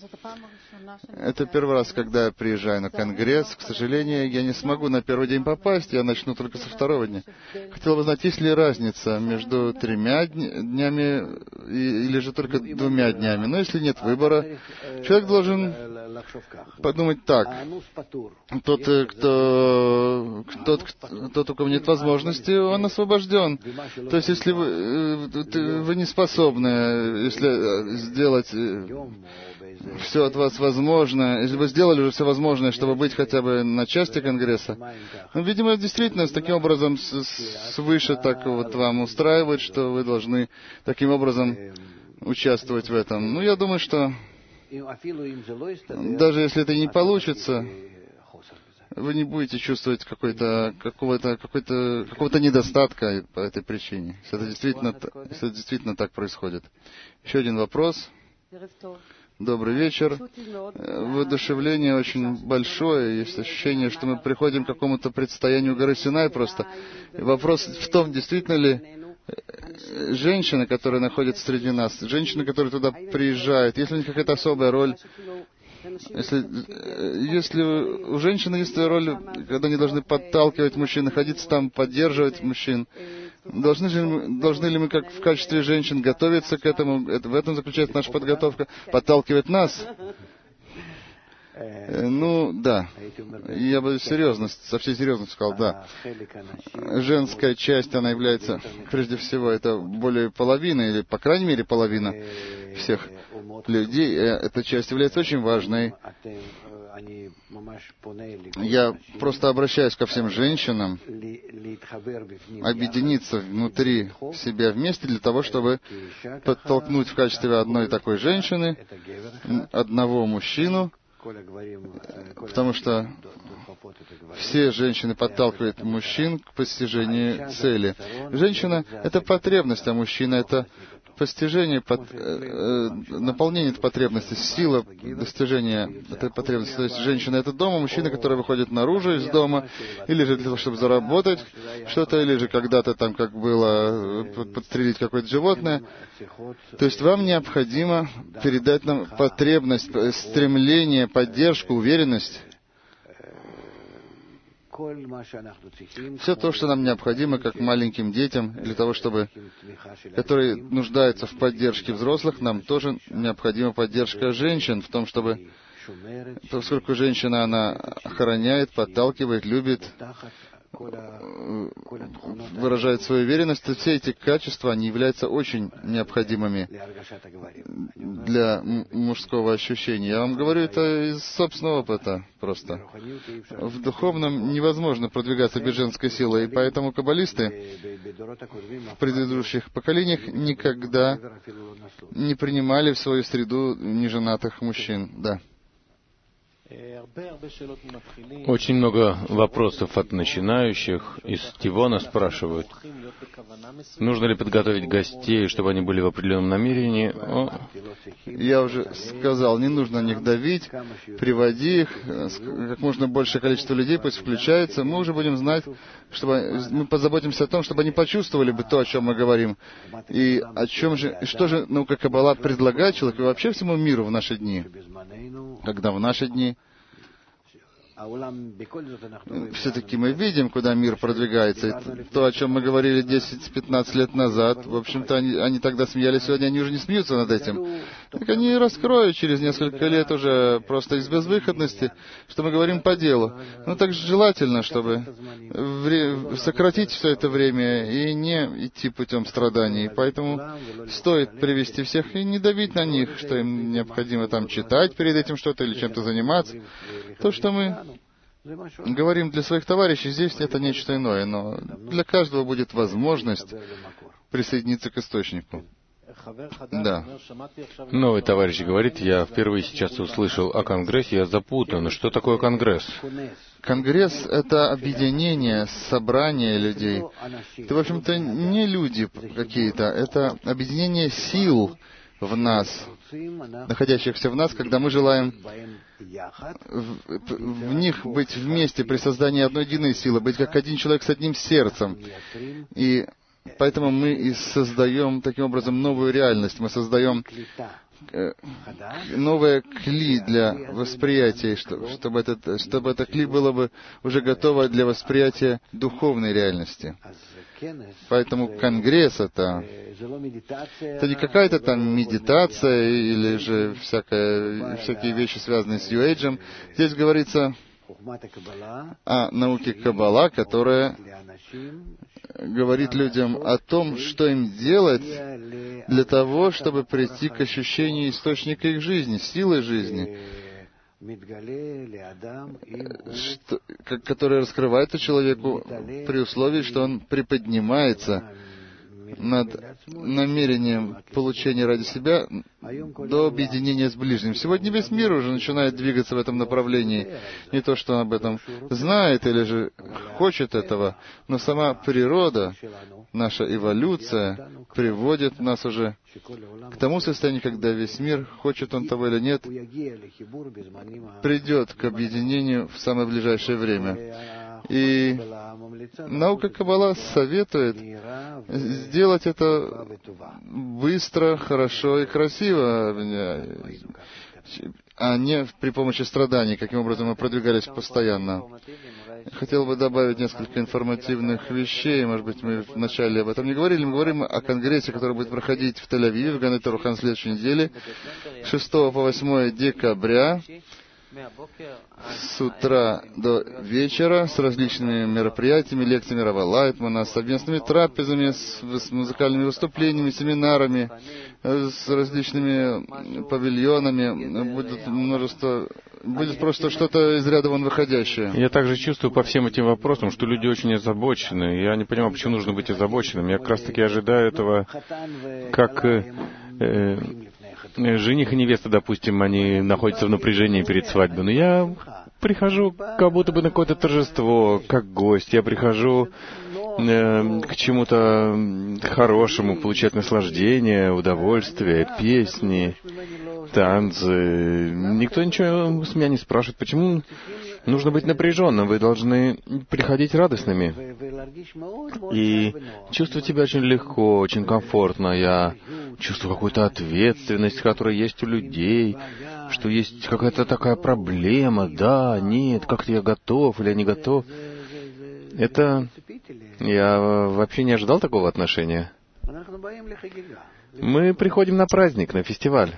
Это первый раз, когда я приезжаю на Конгресс. К сожалению, я не смогу на первый день попасть, я начну только со второго дня. Хотел бы знать, есть ли разница между тремя днями или же только двумя днями. Но если нет выбора, человек должен подумать так. Тот, кто, тот, тот, у кого нет возможности, он освобожден. То есть, если вы, вы не способны, если сделать все от вас возможное, если вы сделали уже все возможное, чтобы быть хотя бы на части Конгресса, ну, видимо, действительно, с таким образом свыше так вот вам устраивает, что вы должны таким образом участвовать в этом. Ну, я думаю, что даже если это не получится, вы не будете чувствовать какой-то, какого-то, какой-то, какого-то недостатка по этой причине, если это действительно, если это действительно так происходит. Еще один вопрос. Добрый вечер. Воодушевление очень большое. Есть ощущение, что мы приходим к какому-то предстоянию горы Синай просто. И вопрос в том, действительно ли женщины, которые находятся среди нас, женщины, которые туда приезжают, есть ли у них какая-то особая роль? Если, если у женщин есть роль, когда они должны подталкивать мужчин, находиться там, поддерживать мужчин, Должны, же, должны ли мы, как в качестве женщин, готовиться к этому? Это, в этом заключается наша подготовка. Подталкивать нас? Ну, да. Я бы серьезно, со всей серьезностью сказал, да. Женская часть, она является, прежде всего, это более половины, или, по крайней мере, половина всех людей. Эта часть является очень важной. Я просто обращаюсь ко всем женщинам объединиться внутри себя вместе для того, чтобы подтолкнуть в качестве одной такой женщины одного мужчину, потому что все женщины подталкивают мужчин к постижению цели. Женщина — это потребность, а мужчина — это постижение, под, э, наполнение этой потребности, сила достижения этой потребности. То есть женщина — это дом, а мужчина, который выходит наружу из дома, или же для того, чтобы заработать что-то, или же когда-то там, как было, подстрелить какое-то животное. То есть вам необходимо передать нам потребность, стремление, поддержку, уверенность. Все то, что нам необходимо, как маленьким детям, для того, чтобы, которые нуждаются в поддержке взрослых, нам тоже необходима поддержка женщин в том, чтобы, поскольку женщина, она охраняет, подталкивает, любит, выражает свою уверенность, то все эти качества, они являются очень необходимыми для мужского ощущения. Я вам говорю это из собственного опыта просто. В духовном невозможно продвигаться без женской силы, и поэтому каббалисты в предыдущих поколениях никогда не принимали в свою среду неженатых мужчин. Да. Очень много вопросов от начинающих. Из Тивона спрашивают, нужно ли подготовить гостей, чтобы они были в определенном намерении. О. Я уже сказал, не нужно на них давить, приводи их, как можно большее количество людей, пусть включаются. Мы уже будем знать, чтобы мы позаботимся о том, чтобы они почувствовали бы то, о чем мы говорим. И о чем же, и что же наука Каббала предлагает человеку и вообще всему миру в наши дни, когда в наши дни все-таки мы видим, куда мир продвигается. И то, о чем мы говорили десять-пятнадцать лет назад, в общем-то, они, они тогда смеялись, сегодня они уже не смеются над этим. Так они раскроют через несколько лет уже просто из безвыходности, что мы говорим по делу. Ну, так желательно, чтобы вре- сократить все это время и не идти путем страданий. Поэтому стоит привести всех и не давить на них, что им необходимо там читать перед этим что-то или чем-то заниматься. То, что мы говорим для своих товарищей, здесь это нечто иное, но для каждого будет возможность присоединиться к источнику. Да. Новый товарищ говорит, я впервые сейчас услышал о Конгрессе, я запутан. Что такое Конгресс? Конгресс — это объединение, собрание людей. Это, в общем-то, не люди какие-то, это объединение сил в нас, находящихся в нас, когда мы желаем в, в них быть вместе при создании одной единой силы, быть как один человек с одним сердцем. И поэтому мы и создаем таким образом новую реальность. Мы создаем э, новое кли для восприятия, чтобы это, чтобы это кли было бы уже готово для восприятия духовной реальности. Поэтому Конгресс это, это не какая-то там медитация или же всякая, всякие вещи, связанные с Нью-Эйджем. Здесь говорится о науке Каббала, которая говорит людям о том, что им делать для того, чтобы прийти к ощущению источника их жизни, силы жизни, что, который раскрывается человеку при условии, что он приподнимается над намерением получения ради себя до объединения с ближним. Сегодня весь мир уже начинает двигаться в этом направлении. Не то, что он об этом знает или же хочет этого, но сама природа, наша эволюция приводит нас уже к тому состоянию, когда весь мир, хочет он того или нет, придет к объединению в самое ближайшее время. И наука Каббала советует сделать это быстро, хорошо и красиво, а не при помощи страданий, каким образом мы продвигались постоянно. Хотел бы добавить несколько информативных вещей. Может быть, мы вначале об этом не говорили. Мы говорим о конгрессе, который будет проходить в Тель-Авиве, в Ганет Арухан в следующей неделе, шестого по восьмое декабря, с утра до вечера, с различными мероприятиями, лекциями Рава Лайтмана, с совместными трапезами, с, с музыкальными выступлениями, семинарами, с различными павильонами. Будет множество, будет просто что-то из ряда вон выходящее. Я также чувствую по всем этим вопросам, что люди очень озабочены. Я не понимаю, почему нужно быть озабоченным. Я как раз таки ожидаю этого, как э, э, жених и невеста, допустим, они находятся в напряжении перед свадьбой. Но я прихожу как будто бы на какое-то торжество, как гость. Я прихожу э, к чему-то хорошему, получать наслаждение, удовольствие, песни, танцы. Никто ничего с меня не спрашивает, почему нужно быть напряженным. Вы должны приходить радостными и чувствовать себя очень легко, очень комфортно. Я чувствую какую-то ответственность, которая есть у людей, что есть какая-то такая проблема, да, нет, как-то я готов или я не готов. Это... Я вообще не ожидал такого отношения. Мы приходим на праздник, на фестиваль.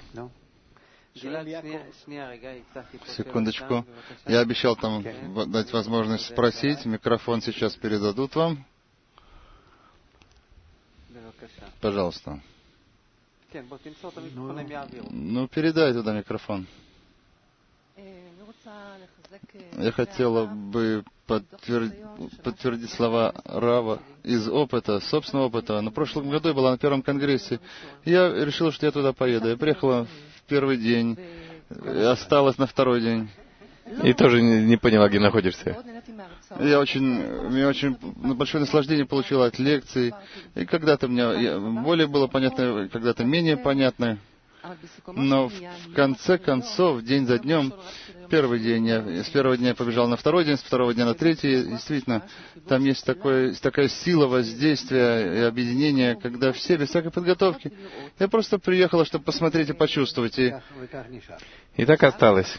Секундочку. Я обещал там дать возможность спросить. Микрофон сейчас передадут вам. Пожалуйста. Ну, передай туда микрофон. Я хотела бы подтвердить, подтвердить слова Рава из опыта, собственного опыта. На прошлом году я была на первом конгрессе. Я решила, что я туда поеду. Я приехала в первый день, осталась на второй день. И тоже не, не поняла, где находишься. Я очень, мне очень большое наслаждение получила от лекций. И когда-то мне более было понятно, когда-то менее понятно. Но в конце концов, день за днем, первый день я, с первого дня я побежал на второй день, с второго дня на третий. Действительно, там есть такое, такая сила воздействия и объединения, когда все без всякой подготовки. Я просто приехала, чтобы посмотреть и почувствовать. И, и так осталось.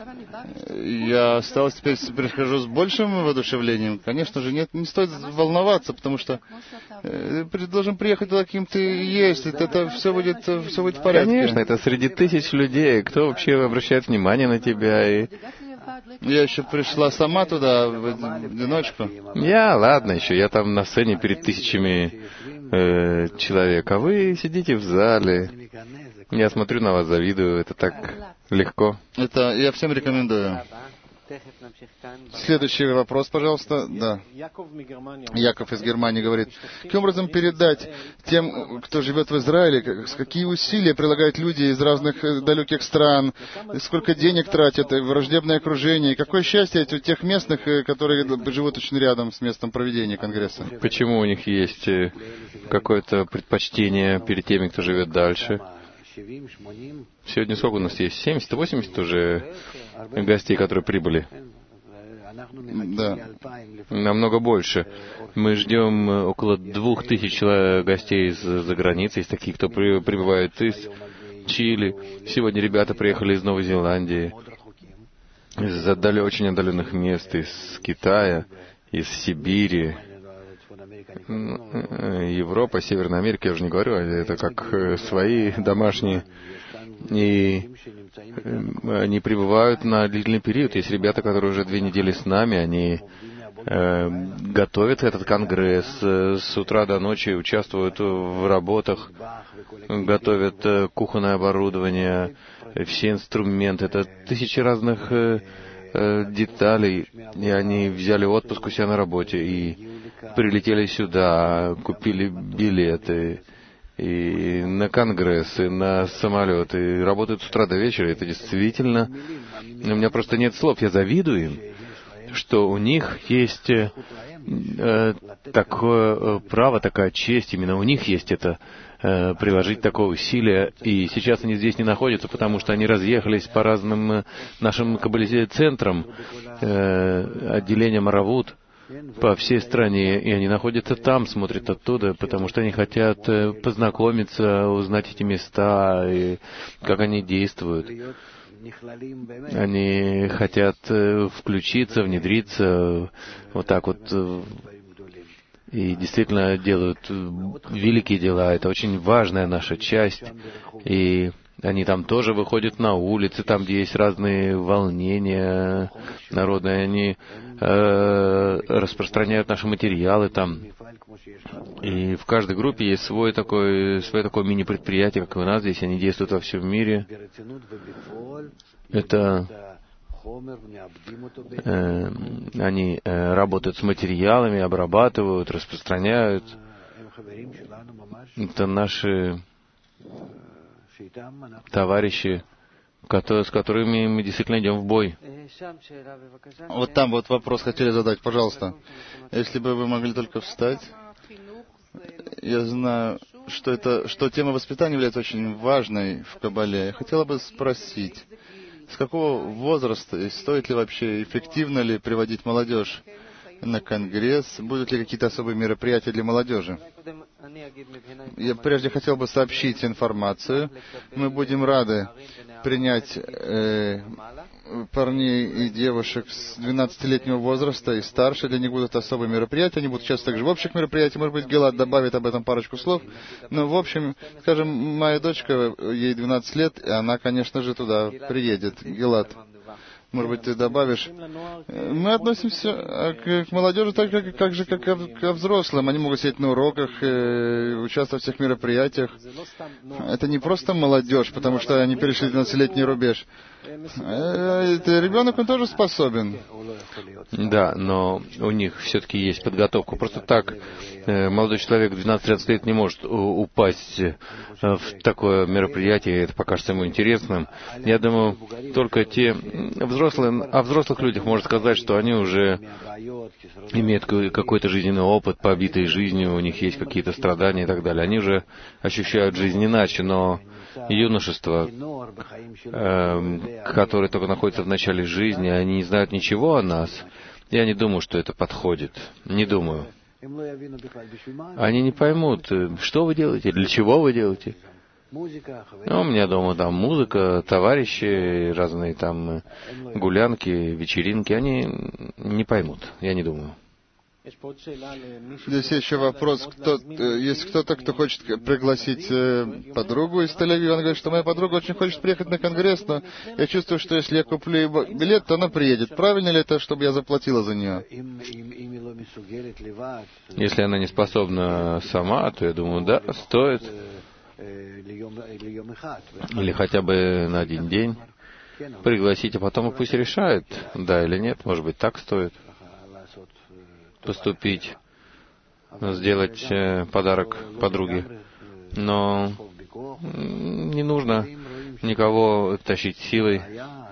Я осталась, теперь прихожу с большим воодушевлением. Конечно же, нет, не стоит волноваться, потому что э, должен приехать туда, каким ты есть. Это, это все будет, все будет в порядке. Конечно, это среди тысяч людей. Кто вообще обращает внимание на тебя? И... Я еще пришла сама туда, в одиночку. Я, ладно, еще я там на сцене перед тысячами э, человек, а вы сидите в зале. Я смотрю на вас, завидую, это так легко. Это я всем рекомендую. Следующий вопрос, пожалуйста. Да. Яков из Германии говорит, каким образом передать тем, кто живет в Израиле, какие усилия прилагают люди из разных далеких стран, сколько денег тратят, враждебное окружение, и какое счастье у тех местных, которые живут очень рядом с местом проведения Конгресса? Почему у них есть какое-то предпочтение перед теми, кто живет дальше? Сегодня сколько у нас есть? семьдесят-восемьдесят уже гостей, которые прибыли? Да. Намного больше. Мы ждем около двух тысяч гостей из-за границы. Есть такие, кто прибывает из Чили. Сегодня ребята приехали из Новой Зеландии, из отдален... очень отдаленных мест, из Китая, из Сибири. Европа, Северная Америка, я уже не говорю, это как свои домашние. И они пребывают на длительный период. Есть ребята, которые уже две недели с нами, они э, готовят этот конгресс, с утра до ночи участвуют в работах, готовят кухонное оборудование, все инструменты. Это тысячи разных э, деталей, и они взяли отпуск у себя на работе и прилетели сюда, купили билеты и на конгресс, и на самолет, и работают с утра до вечера. Это действительно... У меня просто нет слов. Я завидую им, что у них есть э, такое право, такая честь, именно у них есть это, э, приложить такое усилие. И сейчас они здесь не находятся, потому что они разъехались по разным нашим каббализационным центрам, э, отделениям Равут, по всей стране, и они находятся там, смотрят оттуда, потому что они хотят познакомиться, узнать эти места, и как они действуют. Они хотят включиться, внедриться, вот так вот, и действительно делают великие дела. Это очень важная наша часть, и они там тоже выходят на улицы, там, где есть разные волнения народные, они э, распространяют наши материалы там. И в каждой группе есть свой такой, свое такое мини-предприятие, как и у нас здесь, они действуют во всем мире. Это э, они э, работают с материалами, обрабатывают, распространяют. Это наши товарищи, с которыми мы действительно идем в бой. Вот там вот вопрос хотели задать, пожалуйста. Если бы вы могли только встать. Я знаю, что это, что тема воспитания является очень важной в Каббале. Я хотела бы спросить, с какого возраста и стоит ли вообще, эффективно ли приводить молодежь на конгресс? Будут ли какие-то особые мероприятия для молодежи? Я прежде хотел бы сообщить информацию. Мы будем рады принять э, парней и девушек с двенадцатилетнего возраста и старше. Для них будут особые мероприятия, они будут участвовать также в общих мероприятиях. Может быть, Гилад добавит об этом парочку слов. Но, в общем, скажем, моя дочка, ей двенадцать лет, и она, конечно же, туда приедет. Гилад, может быть, ты добавишь. Мы относимся к, к молодежи так же, как, же, как и ко взрослым. Они могут сидеть на уроках, э, участвовать в всех мероприятиях. Это не просто молодежь, потому что они перешли двенадцатилетний рубеж. Это ребенок, он тоже способен. Да, но у них все-таки есть подготовка. Просто так молодой человек в двенадцать-тридцать лет не может упасть в такое мероприятие, это покажется ему интересным. Я думаю, только те взрослые, о взрослых людях можно сказать, что они уже имеют какой-то жизненный опыт, побитой жизнью, у них есть какие-то страдания и так далее. Они уже ощущают жизнь иначе, но юношество, э, которые только находятся в начале жизни, они не знают ничего о нас. Я не думаю, что это подходит. Не думаю. Они не поймут, что вы делаете, для чего вы делаете. Ну, у меня дома там музыка, товарищи, разные там гулянки, вечеринки. Они не поймут, я не думаю. Здесь еще вопрос, кто, есть кто-то, кто хочет пригласить подругу из Тель-Авива. Он говорит, что моя подруга очень хочет приехать на конгресс, но я чувствую, что если я куплю билет, то она приедет. Правильно ли это, чтобы я заплатила за нее? Если она не способна сама, то я думаю, да, стоит. Или хотя бы на один день пригласить, а потом и пусть решает, да или нет. Может быть, так стоит поступить, сделать э, подарок подруге. Но не нужно никого тащить силой.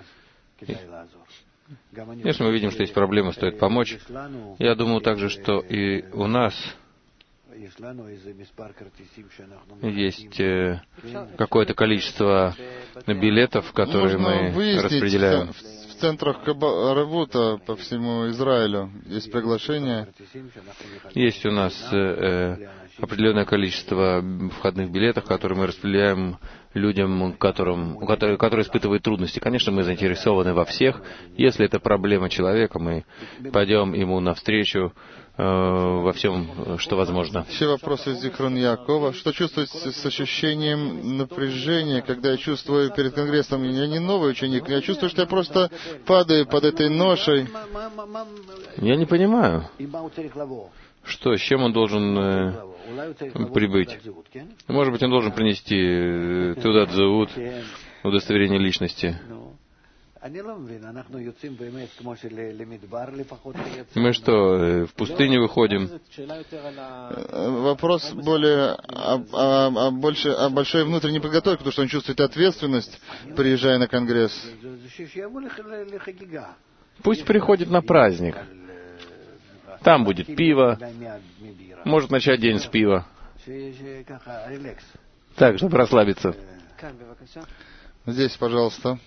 Если мы видим, что есть проблема, стоит помочь. Я думаю также, что и у нас есть э, какое-то количество билетов, которые Можно мы распределяем. В центрах Ревута по всему Израилю есть приглашение. Есть у нас э, определенное количество входных билетов, которые мы распределяем людям, которым, которые, которые испытывают трудности. Конечно, мы заинтересованы во всех. Если это проблема человека, мы пойдем ему навстречу э, во всем, что возможно. Все вопросы из Зихрон Якова. Что чувствовать с ощущением напряжения, когда я чувствую перед Конгрессом, я не новый ученик, я чувствую, что я просто падаю под этой ношей. Я не понимаю, что, с чем он должен э, прибыть. Может быть, он должен принести э, туда зовут удостоверение личности. Мы что, в пустыню выходим? Вопрос более о, о, о, больше, о большой внутренней подготовке, потому что он чувствует ответственность, приезжая на Конгресс. Пусть приходит на праздник. Там будет пиво. Может начать день с пива. Так, чтобы расслабиться. Здесь, пожалуйста.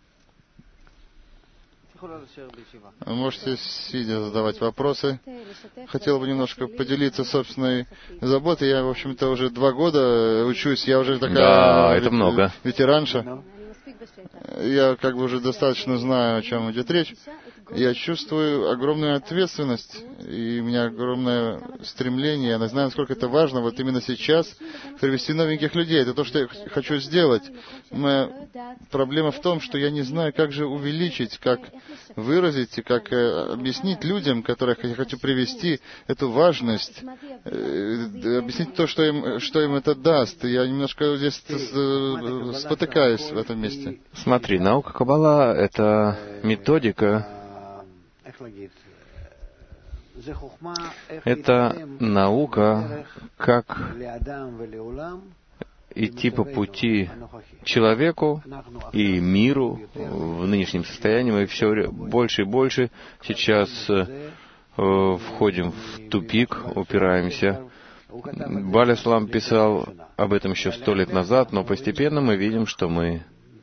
Вы можете, сидя, задавать вопросы. Хотел бы немножко поделиться собственной заботой. Я, в общем-то, уже два года учусь. Я уже такая да, это много. ветеранша. Я как бы уже достаточно знаю, о чем идет речь. Я чувствую огромную ответственность, и у меня огромное стремление. Я знаю, насколько это важно вот именно сейчас привести новеньких людей. Это то, что я хочу сделать. Моя проблема в том, что я не знаю, как же увеличить, как выразить и как объяснить людям, которых я хочу привести, эту важность, объяснить то, что им, что им это даст. Я немножко здесь спотыкаюсь в этом месте. Смотри, наука Каббала — это методика, это наука, как идти по пути человеку и миру в нынешнем состоянии. Мы все больше и больше сейчас э, входим в тупик, упираемся. Баль Ислам писал об этом еще сто лет назад, но постепенно мы видим, что мы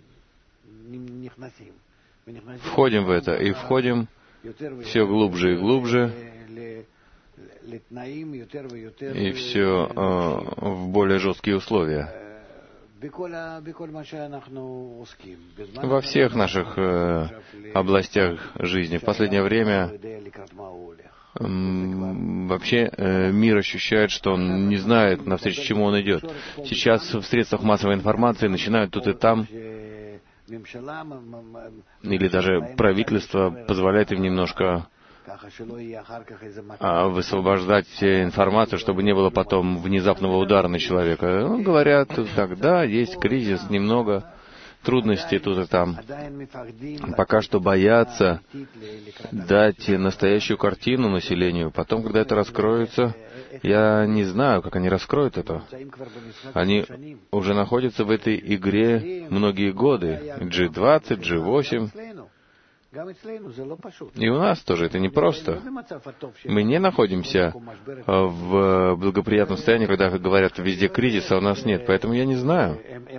входим в это и входим все глубже и глубже, и все э, в более жесткие условия. Во всех наших э, областях жизни в последнее время вообще э, мир ощущает, что он не знает, навстречу чему он идет. Сейчас в средствах массовой информации начинают тут и там, или даже правительство позволяет им немножко а, высвобождать информацию, чтобы не было потом внезапного удара на человека. Ну, говорят, тогда есть кризис, немного трудностей тут и там. Пока что боятся дать настоящую картину населению. Потом, когда это раскроется, я не знаю, как они раскроют это. Они уже находятся в этой игре многие годы. джи двадцать, джи восемь. И у нас тоже это непросто. Мы не находимся в благоприятном состоянии, когда говорят, везде кризис, а у нас нет. Поэтому я не знаю,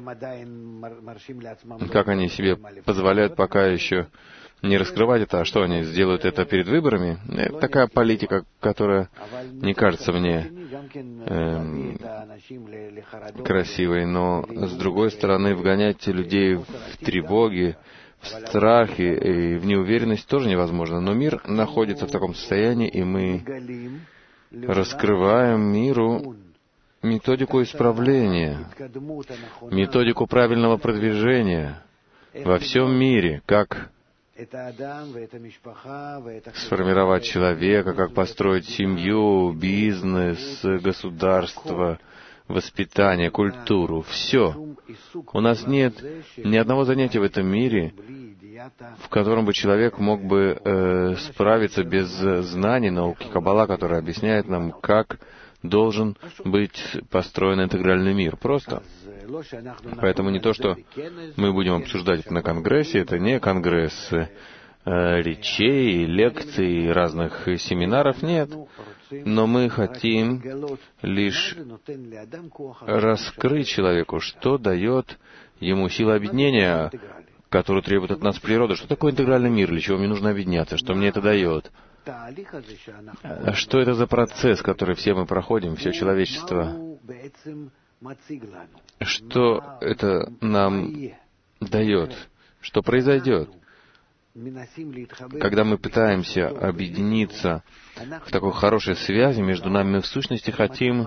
как они себе позволяют пока еще не раскрывать это. А что, они сделают это перед выборами? Это такая политика, которая не кажется мне эм, красивой. Но, с другой стороны, вгонять людей в тревоги, в страхе и в неуверенность тоже невозможно. Но мир находится в таком состоянии, и мы раскрываем миру методику исправления, методику правильного продвижения во всем мире, как сформировать человека, как построить семью, бизнес, государство, воспитание, культуру, все. У нас нет ни одного занятия в этом мире, в котором бы человек мог бы э, справиться без знаний науки Каббала, которая объясняет нам, как должен быть построен интегральный мир. Просто. Поэтому не то, что мы будем обсуждать это на Конгрессе, это не Конгресс э, речей, лекций, разных семинаров, нет. Но мы хотим лишь раскрыть человеку, что дает ему сила объединения, которую требует от нас природа. Что такое интегральный мир, для чего мне нужно объединяться, что мне это дает? Что это за процесс, который все мы проходим, все человечество? Что это нам дает? Что произойдет? Когда мы пытаемся объединиться в такой хорошей связи между нами, мы в сущности хотим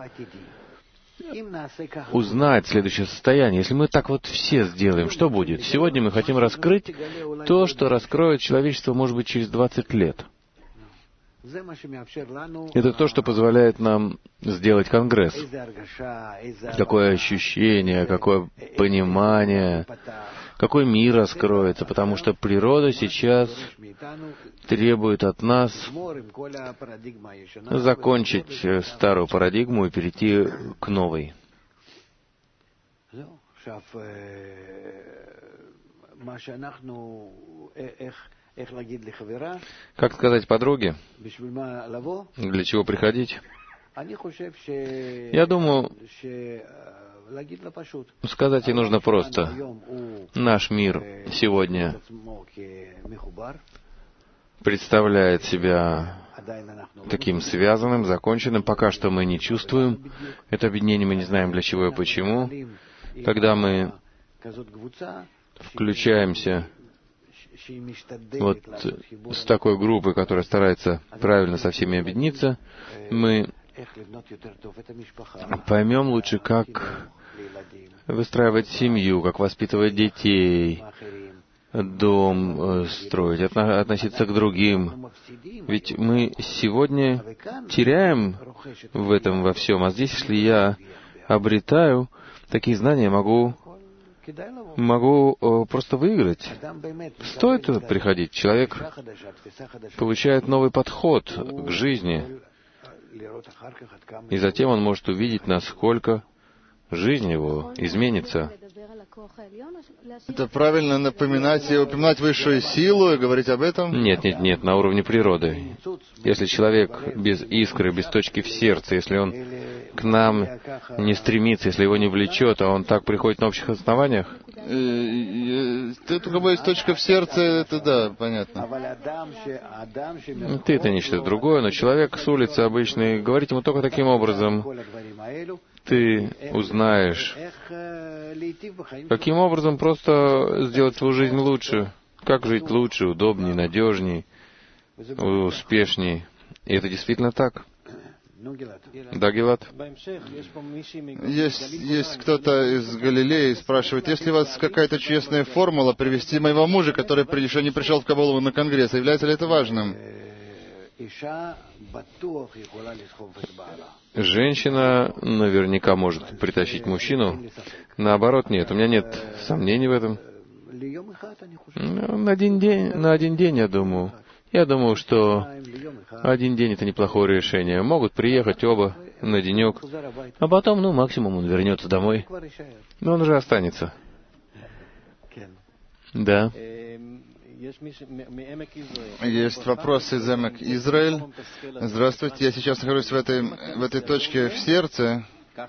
узнать следующее состояние. Если мы так вот все сделаем, что будет? Сегодня мы хотим раскрыть то, что раскроет человечество, может быть, через двадцать лет. Это то, что позволяет нам сделать Конгресс. Какое ощущение, какое понимание, какой мир раскроется, потому что природа сейчас требует от нас закончить старую парадигму и перейти к новой. Как сказать подруге, для чего приходить? Я думаю, сказать ей нужно просто. Наш мир сегодня представляет себя таким связанным, законченным. Пока что мы не чувствуем это объединение, мы не знаем для чего и почему. Когда мы включаемся вот с такой группой, которая старается правильно со всеми объединиться, мы поймем лучше, как выстраивать семью, как воспитывать детей, дом строить, относиться к другим. Ведь мы сегодня теряем в этом во всем, а здесь, если я обретаю такие знания, могу могу о, просто выиграть. Стоит приходить. Человек получает новый подход к жизни, и затем он может увидеть, насколько жизнь его изменится. Это правильно напоминать и упоминать высшую силу и говорить об этом? Нет, нет, нет, на уровне природы. Если человек без искры, без точки в сердце, если он к нам не стремится, если его не влечет, а он так приходит на общих основаниях, Ты, у кого есть точка в сердце, это да, понятно. Ты — это нечто другое, но человек с улицы обычный, говорить ему только таким образом, ты узнаешь, каким образом просто сделать свою жизнь лучше, как жить лучше, удобнее, надежней, успешней. И это действительно так. Да, Гилад? Есть, есть кто-то из Галилеи спрашивает, есть ли у вас какая-то честная формула привести моего мужа, который еще не пришел в Каббалу на конгресс? Является ли это важным? Женщина наверняка может притащить мужчину. Наоборот, нет. У меня нет сомнений в этом. На один день, на один день, я думаю. Я думаю, что один день — это неплохое решение. Могут приехать оба на денек, а потом, ну, максимум он вернется домой. Но он уже останется. Да. Есть вопрос из Эмек Израиль. Здравствуйте, я сейчас нахожусь в этой, в этой точке в сердце.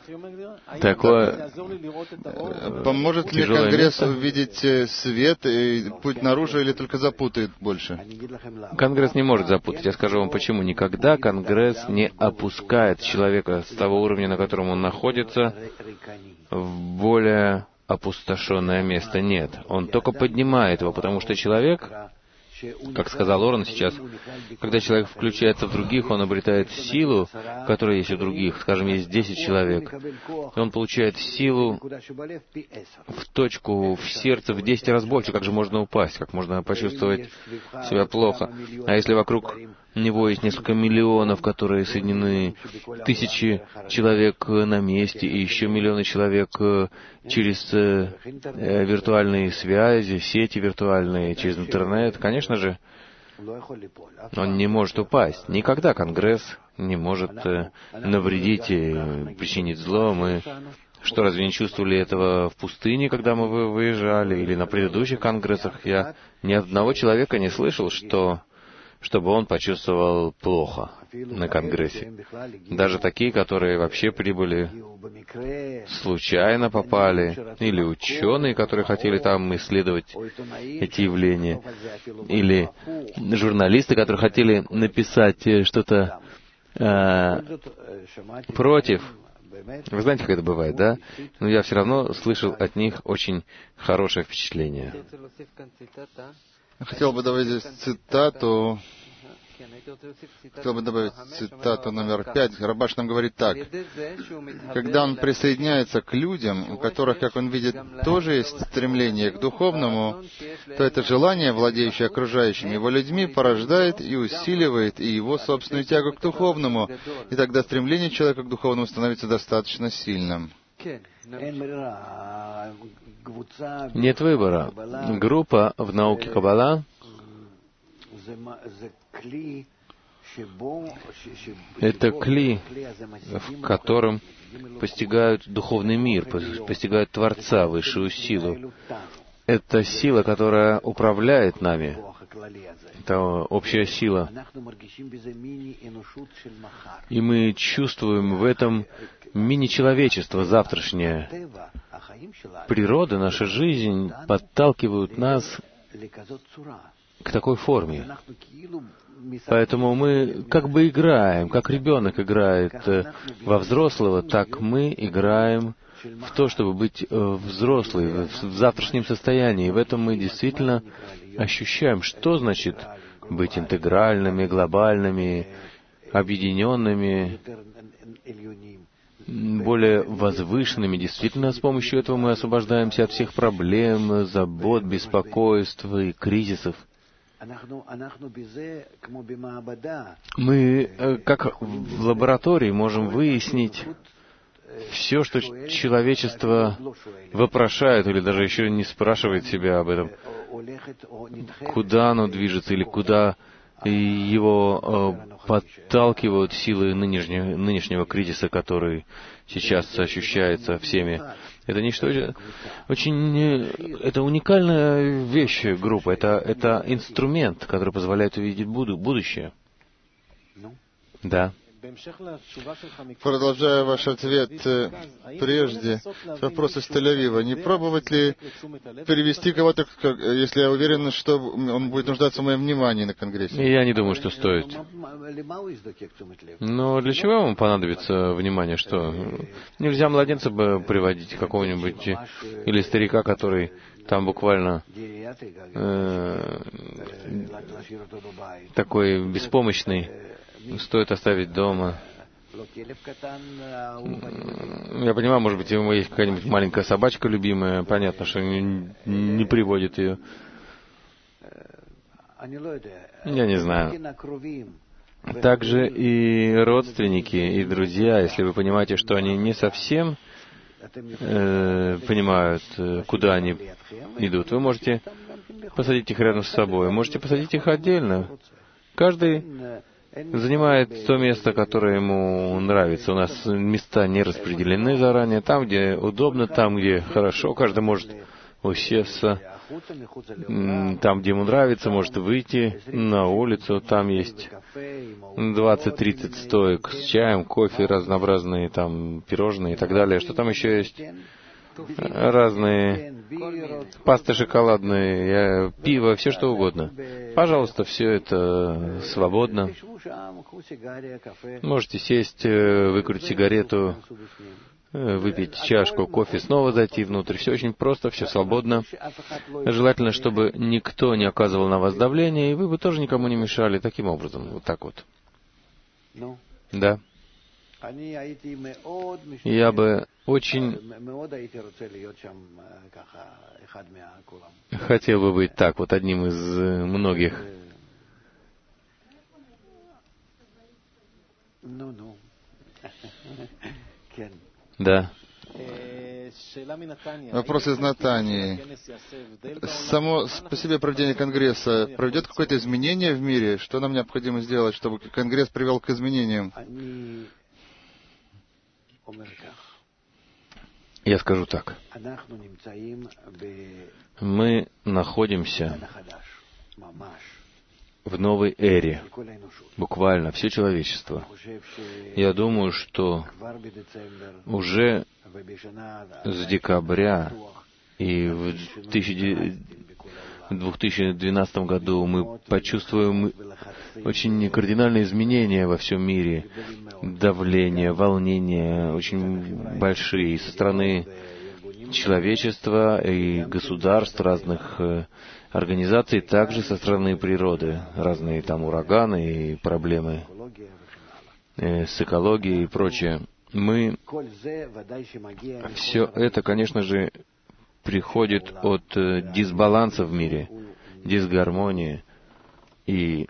Такое Поможет ли Конгресс увидеть свет и путь наружу, или только запутает больше? Конгресс не может запутать. Я скажу вам почему. Никогда Конгресс не опускает человека с того уровня, на котором он находится, в более опустошенное место. Нет. Он только поднимает его, потому что человек, как сказал Орен сейчас, когда человек включается в других, он обретает силу, которая есть у других. Скажем, есть десять человек, и он получает силу в точку, в сердце в десять раз больше. Как же можно упасть? Как можно почувствовать себя плохо? А если вокруг него есть несколько миллионов, которые соединены, тысячи человек на месте, и еще миллионы человек через э, виртуальные связи, сети виртуальные, через интернет, конечно же, он не может упасть. Никогда Конгресс не может э, навредить и причинить зло. Мы что, разве не чувствовали этого в пустыне, когда мы выезжали, или на предыдущих конгрессах? Я ни одного человека не слышал, что... чтобы он почувствовал плохо на Конгрессе. Даже такие, которые вообще прибыли, случайно попали, или ученые, которые хотели там исследовать эти явления, или журналисты, которые хотели написать что-то э, против. Вы знаете, как это бывает, да? Но я все равно слышал от них очень хорошее впечатление. Хотел бы добавить здесь цитату. Хотел бы добавить цитату номер пять. Рабаш нам говорит так. Когда он присоединяется к людям, у которых, как он видит, тоже есть стремление к духовному, то это желание, владеющее окружающими его людьми, порождает и усиливает и его собственную тягу к духовному. И тогда стремление человека к духовному становится достаточно сильным. Нет выбора. Группа в науке Каббала — это кли, в котором постигают духовный мир, постигают Творца, высшую силу. Это сила, которая управляет нами. Это общая сила. И мы чувствуем в этом мини-человечество завтрашнее. Природа, наша жизнь подталкивают нас к такой форме. Поэтому мы как бы играем, как ребенок играет во взрослого, так мы играем в то, чтобы быть взрослым, в завтрашнем состоянии. И в этом мы действительно ощущаем, что значит быть интегральными, глобальными, объединенными, более возвышенными. Действительно, с помощью этого мы освобождаемся от всех проблем, забот, беспокойств и кризисов. Мы, как в лаборатории, можем выяснить все, что человечество вопрошает, или даже еще не спрашивает себя об этом, куда оно движется, или куда его подталкивают силы нынешнего, нынешнего кризиса, который сейчас ощущается всеми. Это нечто очень... Это уникальная вещь, группа. Это, это инструмент, который позволяет увидеть буду, будущее. Да. Продолжая ваш ответ прежде, вопрос из Тель-Авива. Не пробовать ли перевести кого-то, если я уверен, что он будет нуждаться в моем внимании на Конгрессе? Я не думаю, что стоит. Но для чего ему понадобится внимание? Что нельзя младенца бы приводить какого-нибудь или старика, который там буквально э, такой беспомощный, стоит оставить дома. Я понимаю, может быть, у него есть какая-нибудь маленькая собачка любимая, понятно, что не, не приводит ее. Я не знаю. Также и родственники, и друзья, если вы понимаете, что они не совсем э, понимают, куда они идут, вы можете посадить их рядом с собой, можете посадить их отдельно. Каждый занимает то место, которое ему нравится. У нас места не распределены заранее. Там, где удобно, там, где хорошо, каждый может усесться. Там, где ему нравится, может выйти на улицу. Там есть двадцать-тридцать стоек с чаем, кофе, разнообразные там пирожные и так далее. Что там еще есть? Разные пасты шоколадные, пиво, все что угодно. Пожалуйста, все это свободно. Можете сесть, выкурить сигарету, выпить чашку кофе, снова зайти внутрь. Все очень просто, все свободно. Желательно, чтобы никто не оказывал на вас давление, и вы бы тоже никому не мешали таким образом. Вот так вот. Да. Я бы очень хотел бы быть так, вот одним из многих. Да. Вопрос из Натании. Само по себе проведение Конгресса проведет какое-то изменение в мире? Что нам необходимо сделать, чтобы Конгресс привел к изменениям? Я скажу так. Мы находимся в новой эре, буквально все человечество. Я думаю, что уже с декабря и в две тысячи двенадцатом году мы почувствуем очень кардинальные изменения во всем мире. Давление, волнения очень большие и со стороны человечества и государств, разных организаций, также со стороны природы. Разные там ураганы и проблемы с экологией и прочее. Мы... Все это, конечно же, приходит от дисбаланса в мире, дисгармонии, и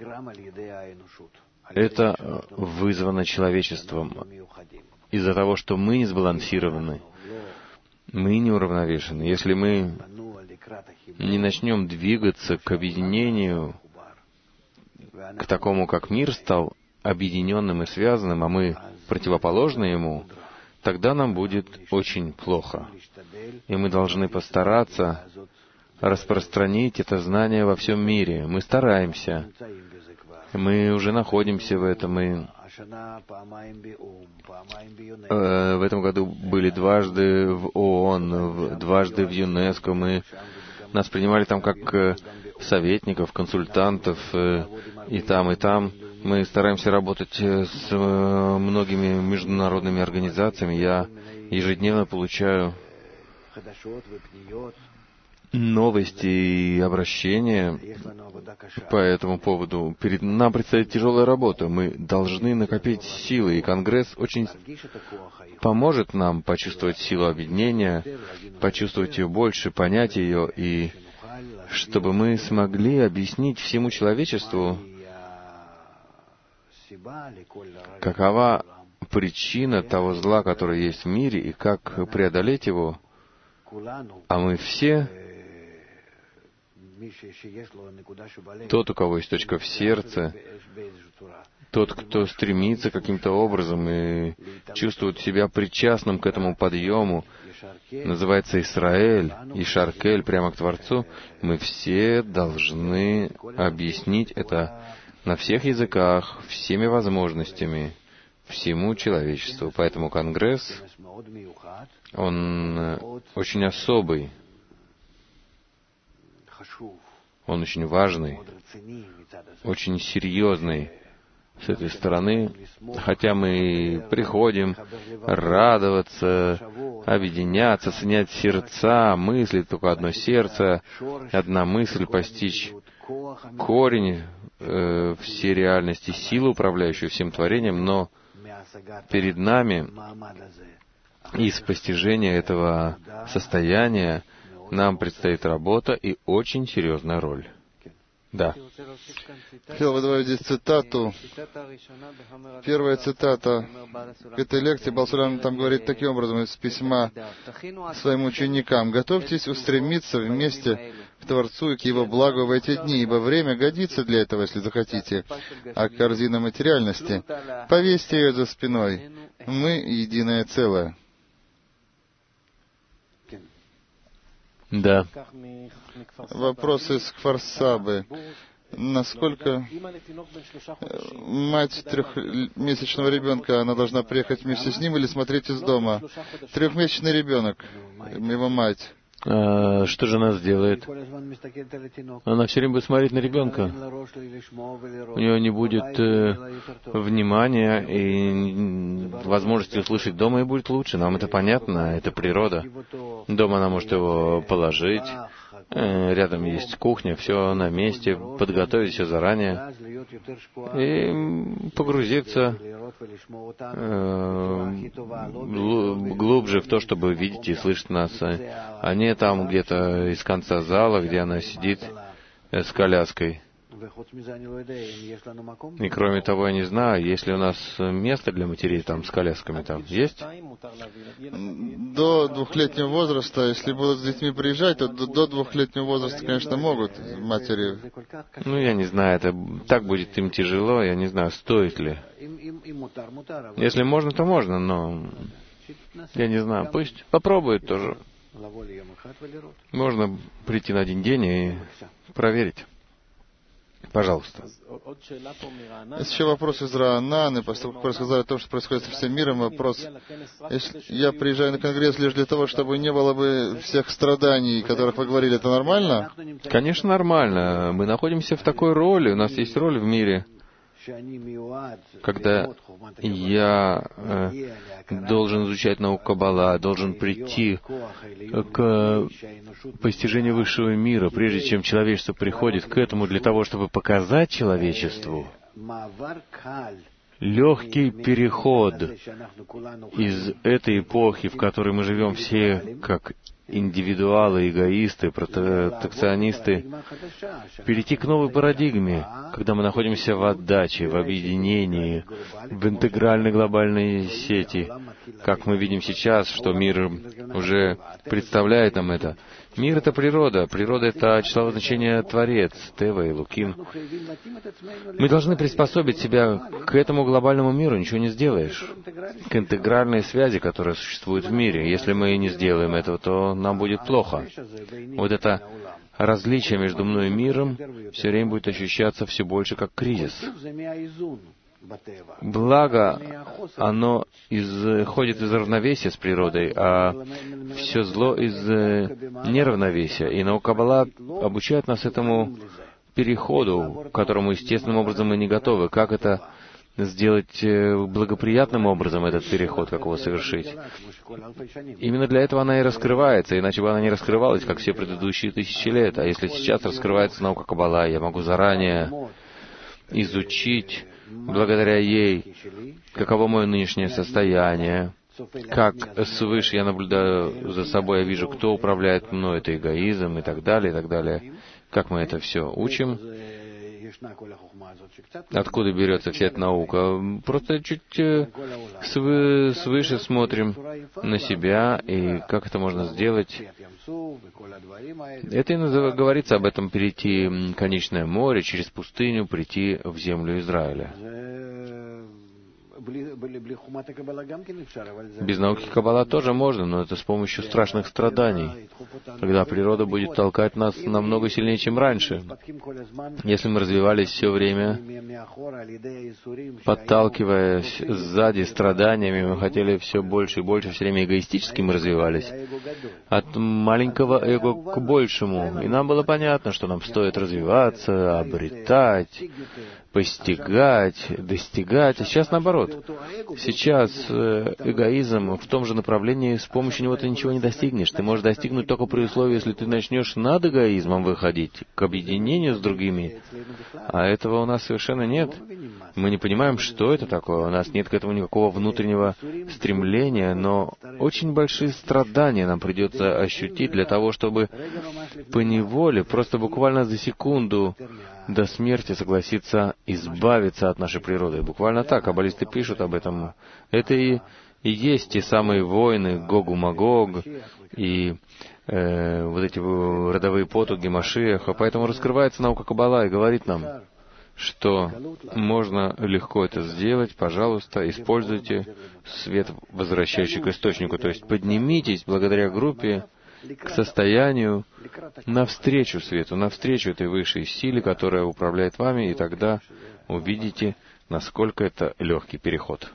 это вызвано человечеством из-за того, что мы не сбалансированы, мы не уравновешены. Если мы не начнем двигаться к объединению, к такому, как мир стал объединенным и связанным, а мы противоположны ему, тогда нам будет очень плохо. И мы должны постараться распространить это знание во всем мире. Мы стараемся. Мы уже находимся в этом. Мы э, в этом году были дважды в ООН, дважды в ЮНЕСКО. Мы, нас принимали там как советников, консультантов, э, и там, и там. Мы стараемся работать с многими международными организациями. Я ежедневно получаю новости и обращения по этому поводу. Перед нам предстоит тяжелая работа. Мы должны накопить силы, и Конгресс очень поможет нам почувствовать силу объединения, почувствовать ее больше, понять ее, и чтобы мы смогли объяснить всему человечеству, какова причина того зла, которое есть в мире, и как преодолеть его. А мы все, тот, у кого есть точка в сердце, тот, кто стремится каким-то образом и чувствует себя причастным к этому подъему, называется Исраэль, и Шаркель, прямо к Творцу, мы все должны объяснить это на всех языках, всеми возможностями, всему человечеству. Поэтому Конгресс, он очень особый, он очень важный, очень серьезный с этой стороны, хотя мы приходим радоваться, объединяться, соединять сердца, мысли, только одно сердце, одна мысль, постичь корень э, всей реальности, силу, управляющую всем творением, но перед нами из постижения этого состояния нам предстоит работа и очень серьезная роль. Да. Хотел бы добавить здесь цитату. Первая цитата к этой лекции. Балсулям там говорит таким образом из письма своим ученикам. «Готовьтесь устремиться вместе к Творцу и к Его благу в эти дни, ибо время годится для этого, если захотите. А корзина материальности, повесьте ее за спиной. Мы единое целое». Да. Вопрос из Кфар-Сабы. Насколько мать трехмесячного ребенка, она должна приехать вместе с ним или смотреть из дома? Трехмесячный ребенок, его мать. А что же она сделает? Она все время будет смотреть на ребенка. У нее не будет э, внимания и возможности услышать дома, и будет лучше. Нам это понятно, это природа. Дома она может его положить. Э, рядом есть кухня, все на месте, подготовить все заранее и погрузиться э, глубже в то, чтобы видеть и слышать нас, а не там где-то из конца зала, где она сидит с коляской. И кроме того, я не знаю, есть ли у нас место для матерей там с колясками там. Есть? До двухлетнего возраста, если будут с детьми приезжать, то до, до двухлетнего возраста, конечно, могут матери. Ну, я не знаю, это так будет им тяжело, я не знаю, стоит ли. Если можно, то можно, но я не знаю, пусть попробуют тоже. Можно прийти на один день и проверить. Пожалуйста. Есть еще вопрос из Раананы, поскольку вы рассказали о том, что происходит со всем миром. Вопрос, если я приезжаю на Конгресс лишь для того, чтобы не было бы всех страданий, о которых вы говорили, это нормально? Конечно, нормально. Мы находимся в такой роли, у нас есть роль в мире, когда я э, должен изучать науку Каббала, должен прийти к постижению высшего мира, прежде чем человечество приходит к этому для того, чтобы показать человечеству легкий переход из этой эпохи, в которой мы живем все как индивидуалы, эгоисты, протекционисты, перейти к новой парадигме, когда мы находимся в отдаче, в объединении, в интегральной глобальной сети, как мы видим сейчас, что мир уже представляет нам это. Мир — это природа, природа — это числовое значение Творец, Тева и Луким. Мы должны приспособить себя к этому глобальному миру, ничего не сделаешь, к интегральной связи, которая существует в мире. Если мы не сделаем этого, то нам будет плохо. Вот это различие между мной и миром все время будет ощущаться все больше как кризис. Благо, оно исходит из равновесия с природой, а все зло из неравновесия. И наука Каббала обучает нас этому переходу, к которому естественным образом мы не готовы. Как это сделать благоприятным образом, этот переход, как его совершить? Именно для этого она и раскрывается, иначе бы она не раскрывалась, как все предыдущие тысячи лет. А если сейчас раскрывается наука Каббала, я могу заранее изучить, благодаря ей, каково мое нынешнее состояние, как свыше я наблюдаю за собой, я вижу, кто управляет мной, это эгоизм и так далее, и так далее. Как мы это все учим? Откуда берется вся эта наука? Просто чуть свы, свыше смотрим на себя, и как это можно сделать. Это и назыв... говорится об этом, перейти конечное море, через пустыню прийти в землю Израиля. Без науки Каббала тоже можно, но это с помощью страшных страданий, когда природа будет толкать нас намного сильнее, чем раньше. Если мы развивались все время, подталкиваясь сзади страданиями, мы хотели все больше и больше, все время эгоистически мы развивались, от маленького эго к большему. И нам было понятно, что нам стоит развиваться, обретать, постигать, достигать. А сейчас наоборот. Сейчас эгоизм в том же направлении, с помощью него ты ничего не достигнешь. Ты можешь достигнуть только при условии, если ты начнешь над эгоизмом выходить, к объединению с другими. А этого у нас совершенно нет. Мы не понимаем, что это такое. У нас нет к этому никакого внутреннего стремления, но очень большие страдания нам придется ощутить для того, чтобы поневоле, просто буквально за секунду до смерти согласиться избавиться от нашей природы. Буквально так, каббалисты пишут об этом. Это и, и есть те самые войны Гогу-Магог и э, вот эти родовые потуги Машиаха. Поэтому раскрывается наука Каббала и говорит нам, что можно легко это сделать. Пожалуйста, используйте свет, возвращающий к источнику. То есть поднимитесь благодаря группе к состоянию навстречу свету, навстречу этой высшей силе, которая управляет вами, и тогда увидите, насколько это легкий переход.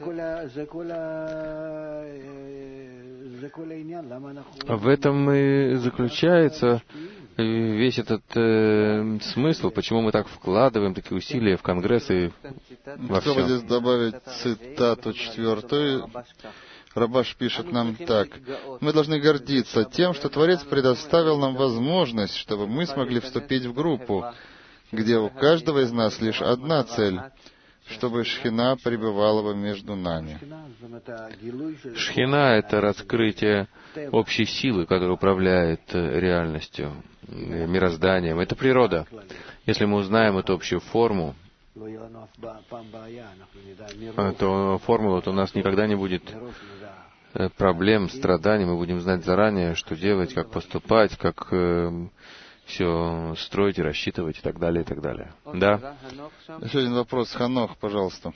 В этом и заключается весь этот э, смысл, почему мы так вкладываем такие усилия в конгрессы, во все. Хотел здесь добавить цитату четвертую. Рабаш пишет нам так: «Мы должны гордиться тем, что Творец предоставил нам возможность, чтобы мы смогли вступить в группу, где у каждого из нас лишь одна цель, чтобы Шхина пребывала бы между нами». Шхина — это раскрытие общей силы, которая управляет реальностью, мирозданием. Это природа. Если мы узнаем эту общую форму, то формула, то у нас никогда не будет проблем, страданий. Мы будем знать заранее, что делать, как поступать, как э, все строить и рассчитывать и так далее, и так далее. Да? Еще один вопрос. Ханох, пожалуйста.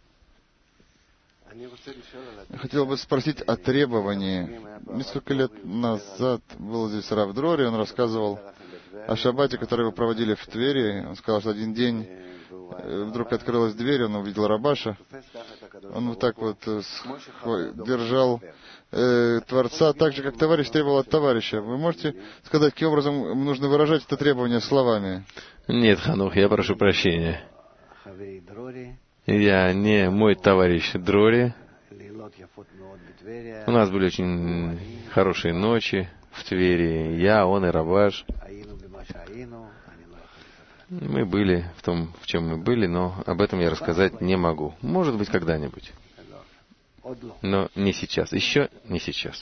Я хотел бы спросить о требовании. Несколько лет назад был здесь Рав Дрори, он рассказывал о шаббате, который вы проводили в Твери. Он сказал, что один день вдруг открылась дверь, он увидел Рабаша. Он вот так вот держал э, Творца так же, как товарищ требовал от товарища. Вы можете сказать, каким образом нужно выражать это требование словами? Нет, Ханух, я прошу прощения. Я не мой товарищ Дрори. У нас были очень хорошие ночи в Твери. Я, он и Рабаш. Мы были в том, в чем мы были, но об этом я рассказать не могу. Может быть, когда-нибудь. Но не сейчас. Еще не сейчас.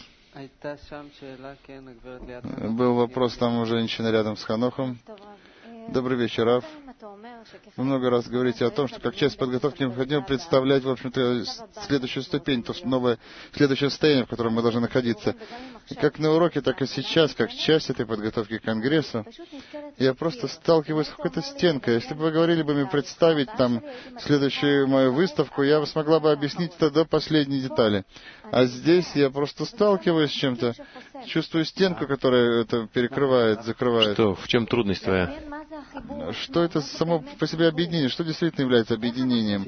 Был вопрос там у женщины рядом с Ханохом. Добрый вечер, Рав. Вы много раз говорите о том, что как часть подготовки необходимо представлять, в общем-то, следующую ступень, то новое, следующее состояние, в котором мы должны находиться. И как на уроке, так и сейчас, как часть этой подготовки к Конгрессу, я просто сталкиваюсь с какой-то стенкой. Если бы вы говорили бы мне представить там следующую мою выставку, я бы смогла бы объяснить это до последней детали. А здесь я просто сталкиваюсь с чем-то, чувствую стенку, которая это перекрывает, закрывает. Что? В чем трудность твоя? Что это само по себе объединение? Что действительно является объединением?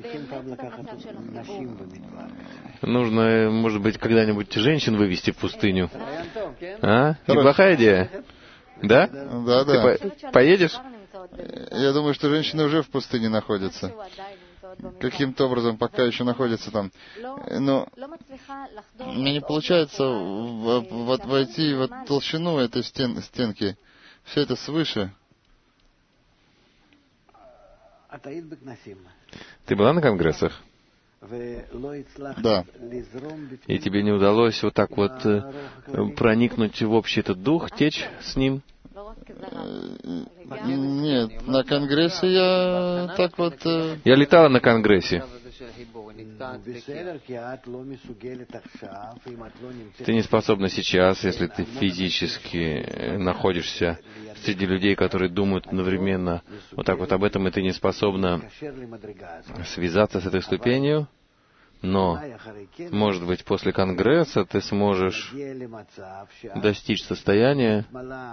Нужно, может быть, когда-нибудь женщин вывести в пустыню. А? Неплохая идея? Да? Да, да. Ты по- поедешь? Я думаю, что женщины уже в пустыне находятся. Каким-то образом пока еще находятся там. Но мне не получается в, в, войти в толщину этой стен, стенки. Все это свыше. Ты была на конгрессах? Да. И тебе не удалось вот так вот э, проникнуть в общий этот дух, течь с ним? Нет, на конгрессе я так вот... Э... Я летала на конгрессе. Ты не способна сейчас, если ты физически находишься среди людей, которые думают одновременно вот так вот об этом, и ты не способна связаться с этой ступенью. Но, может быть, после Конгресса ты сможешь достичь состояния,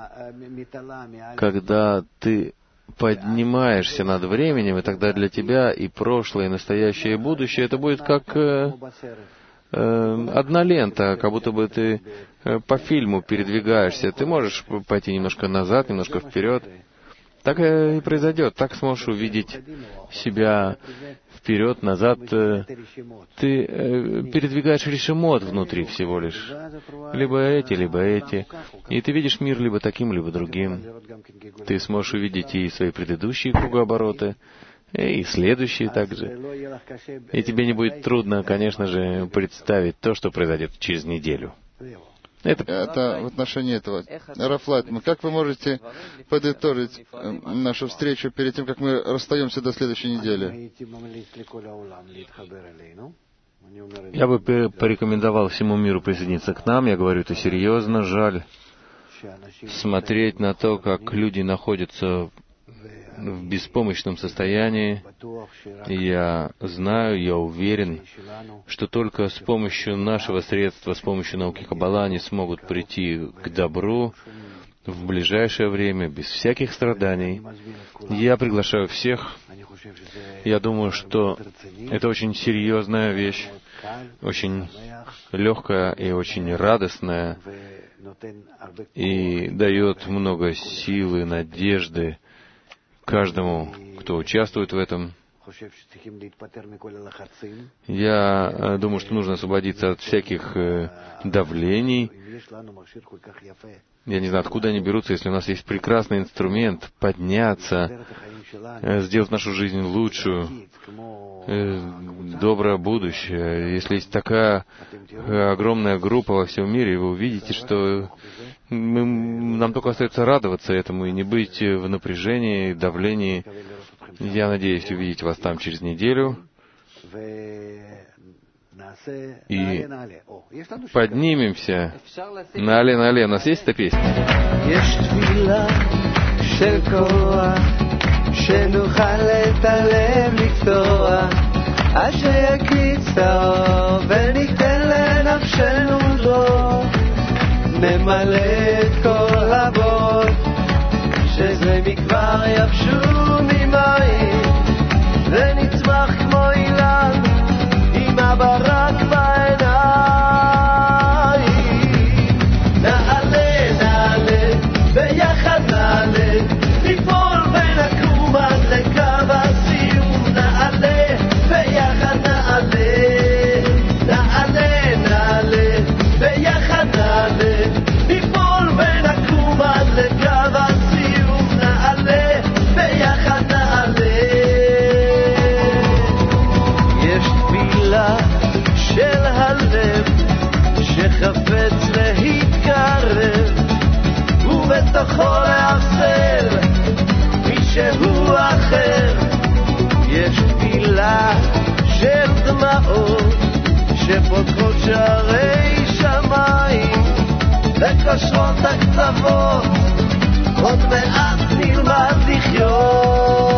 когда ты поднимаешься над временем, и тогда для тебя и прошлое, и настоящее, и будущее, это будет как э, э, одна лента, как будто бы ты э, по фильму передвигаешься. Ты можешь пойти немножко назад, немножко вперед. Так и произойдет. Так сможешь увидеть себя вперед, назад. Ты передвигаешь решемот внутри всего лишь. Либо эти, либо эти. И ты видишь мир либо таким, либо другим. Ты сможешь увидеть и свои предыдущие кругообороты, и следующие также. И тебе не будет трудно, конечно же, представить то, что произойдет через неделю. Это, это в отношении этого. Раф Лайтман, как вы можете подытожить нашу встречу перед тем, как мы расстаемся до следующей недели? Я бы порекомендовал всему миру присоединиться к нам. Я говорю это серьезно. Жаль смотреть на то, как люди находятся в беспомощном состоянии. Я знаю, я уверен, что только с помощью нашего средства, с помощью науки Каббала они смогут прийти к добру в ближайшее время, без всяких страданий. Я приглашаю всех. Я думаю, что это очень серьезная вещь, очень легкая и очень радостная, и дает много силы, надежды каждому, кто участвует в этом. Я думаю, что нужно освободиться от всяких давлений. Я не знаю, откуда они берутся, если у нас есть прекрасный инструмент подняться, сделать нашу жизнь лучшую, доброе будущее. Если есть такая огромная группа во всем мире, вы увидите, что мы, нам только остается радоваться этому и не быть в напряжении, давлении. Я надеюсь увидеть вас там через неделю. И поднимемся. Нале, нале. У нас есть эта песня? נמלא את כל הבור שזה מכבר יבשו ממים ונצמח כמו אילן עם הברק בעיניים נעלה נעלה ביחד נעלה ניפול ונקום עד לקו הסיום נעלה ביחד נעלה נעלה נעלה ביחד נעלה ניפול ונקום עד לקו הסיום נעלה ביחד נעלה יש תפילה של הלב שחפץ להתקרב ובתוכו לעצל מישהו אחר יש תפילה של דמעות שפותחות שערי שמיים וקושרות הקצוות עוד מעט נלמד לחיות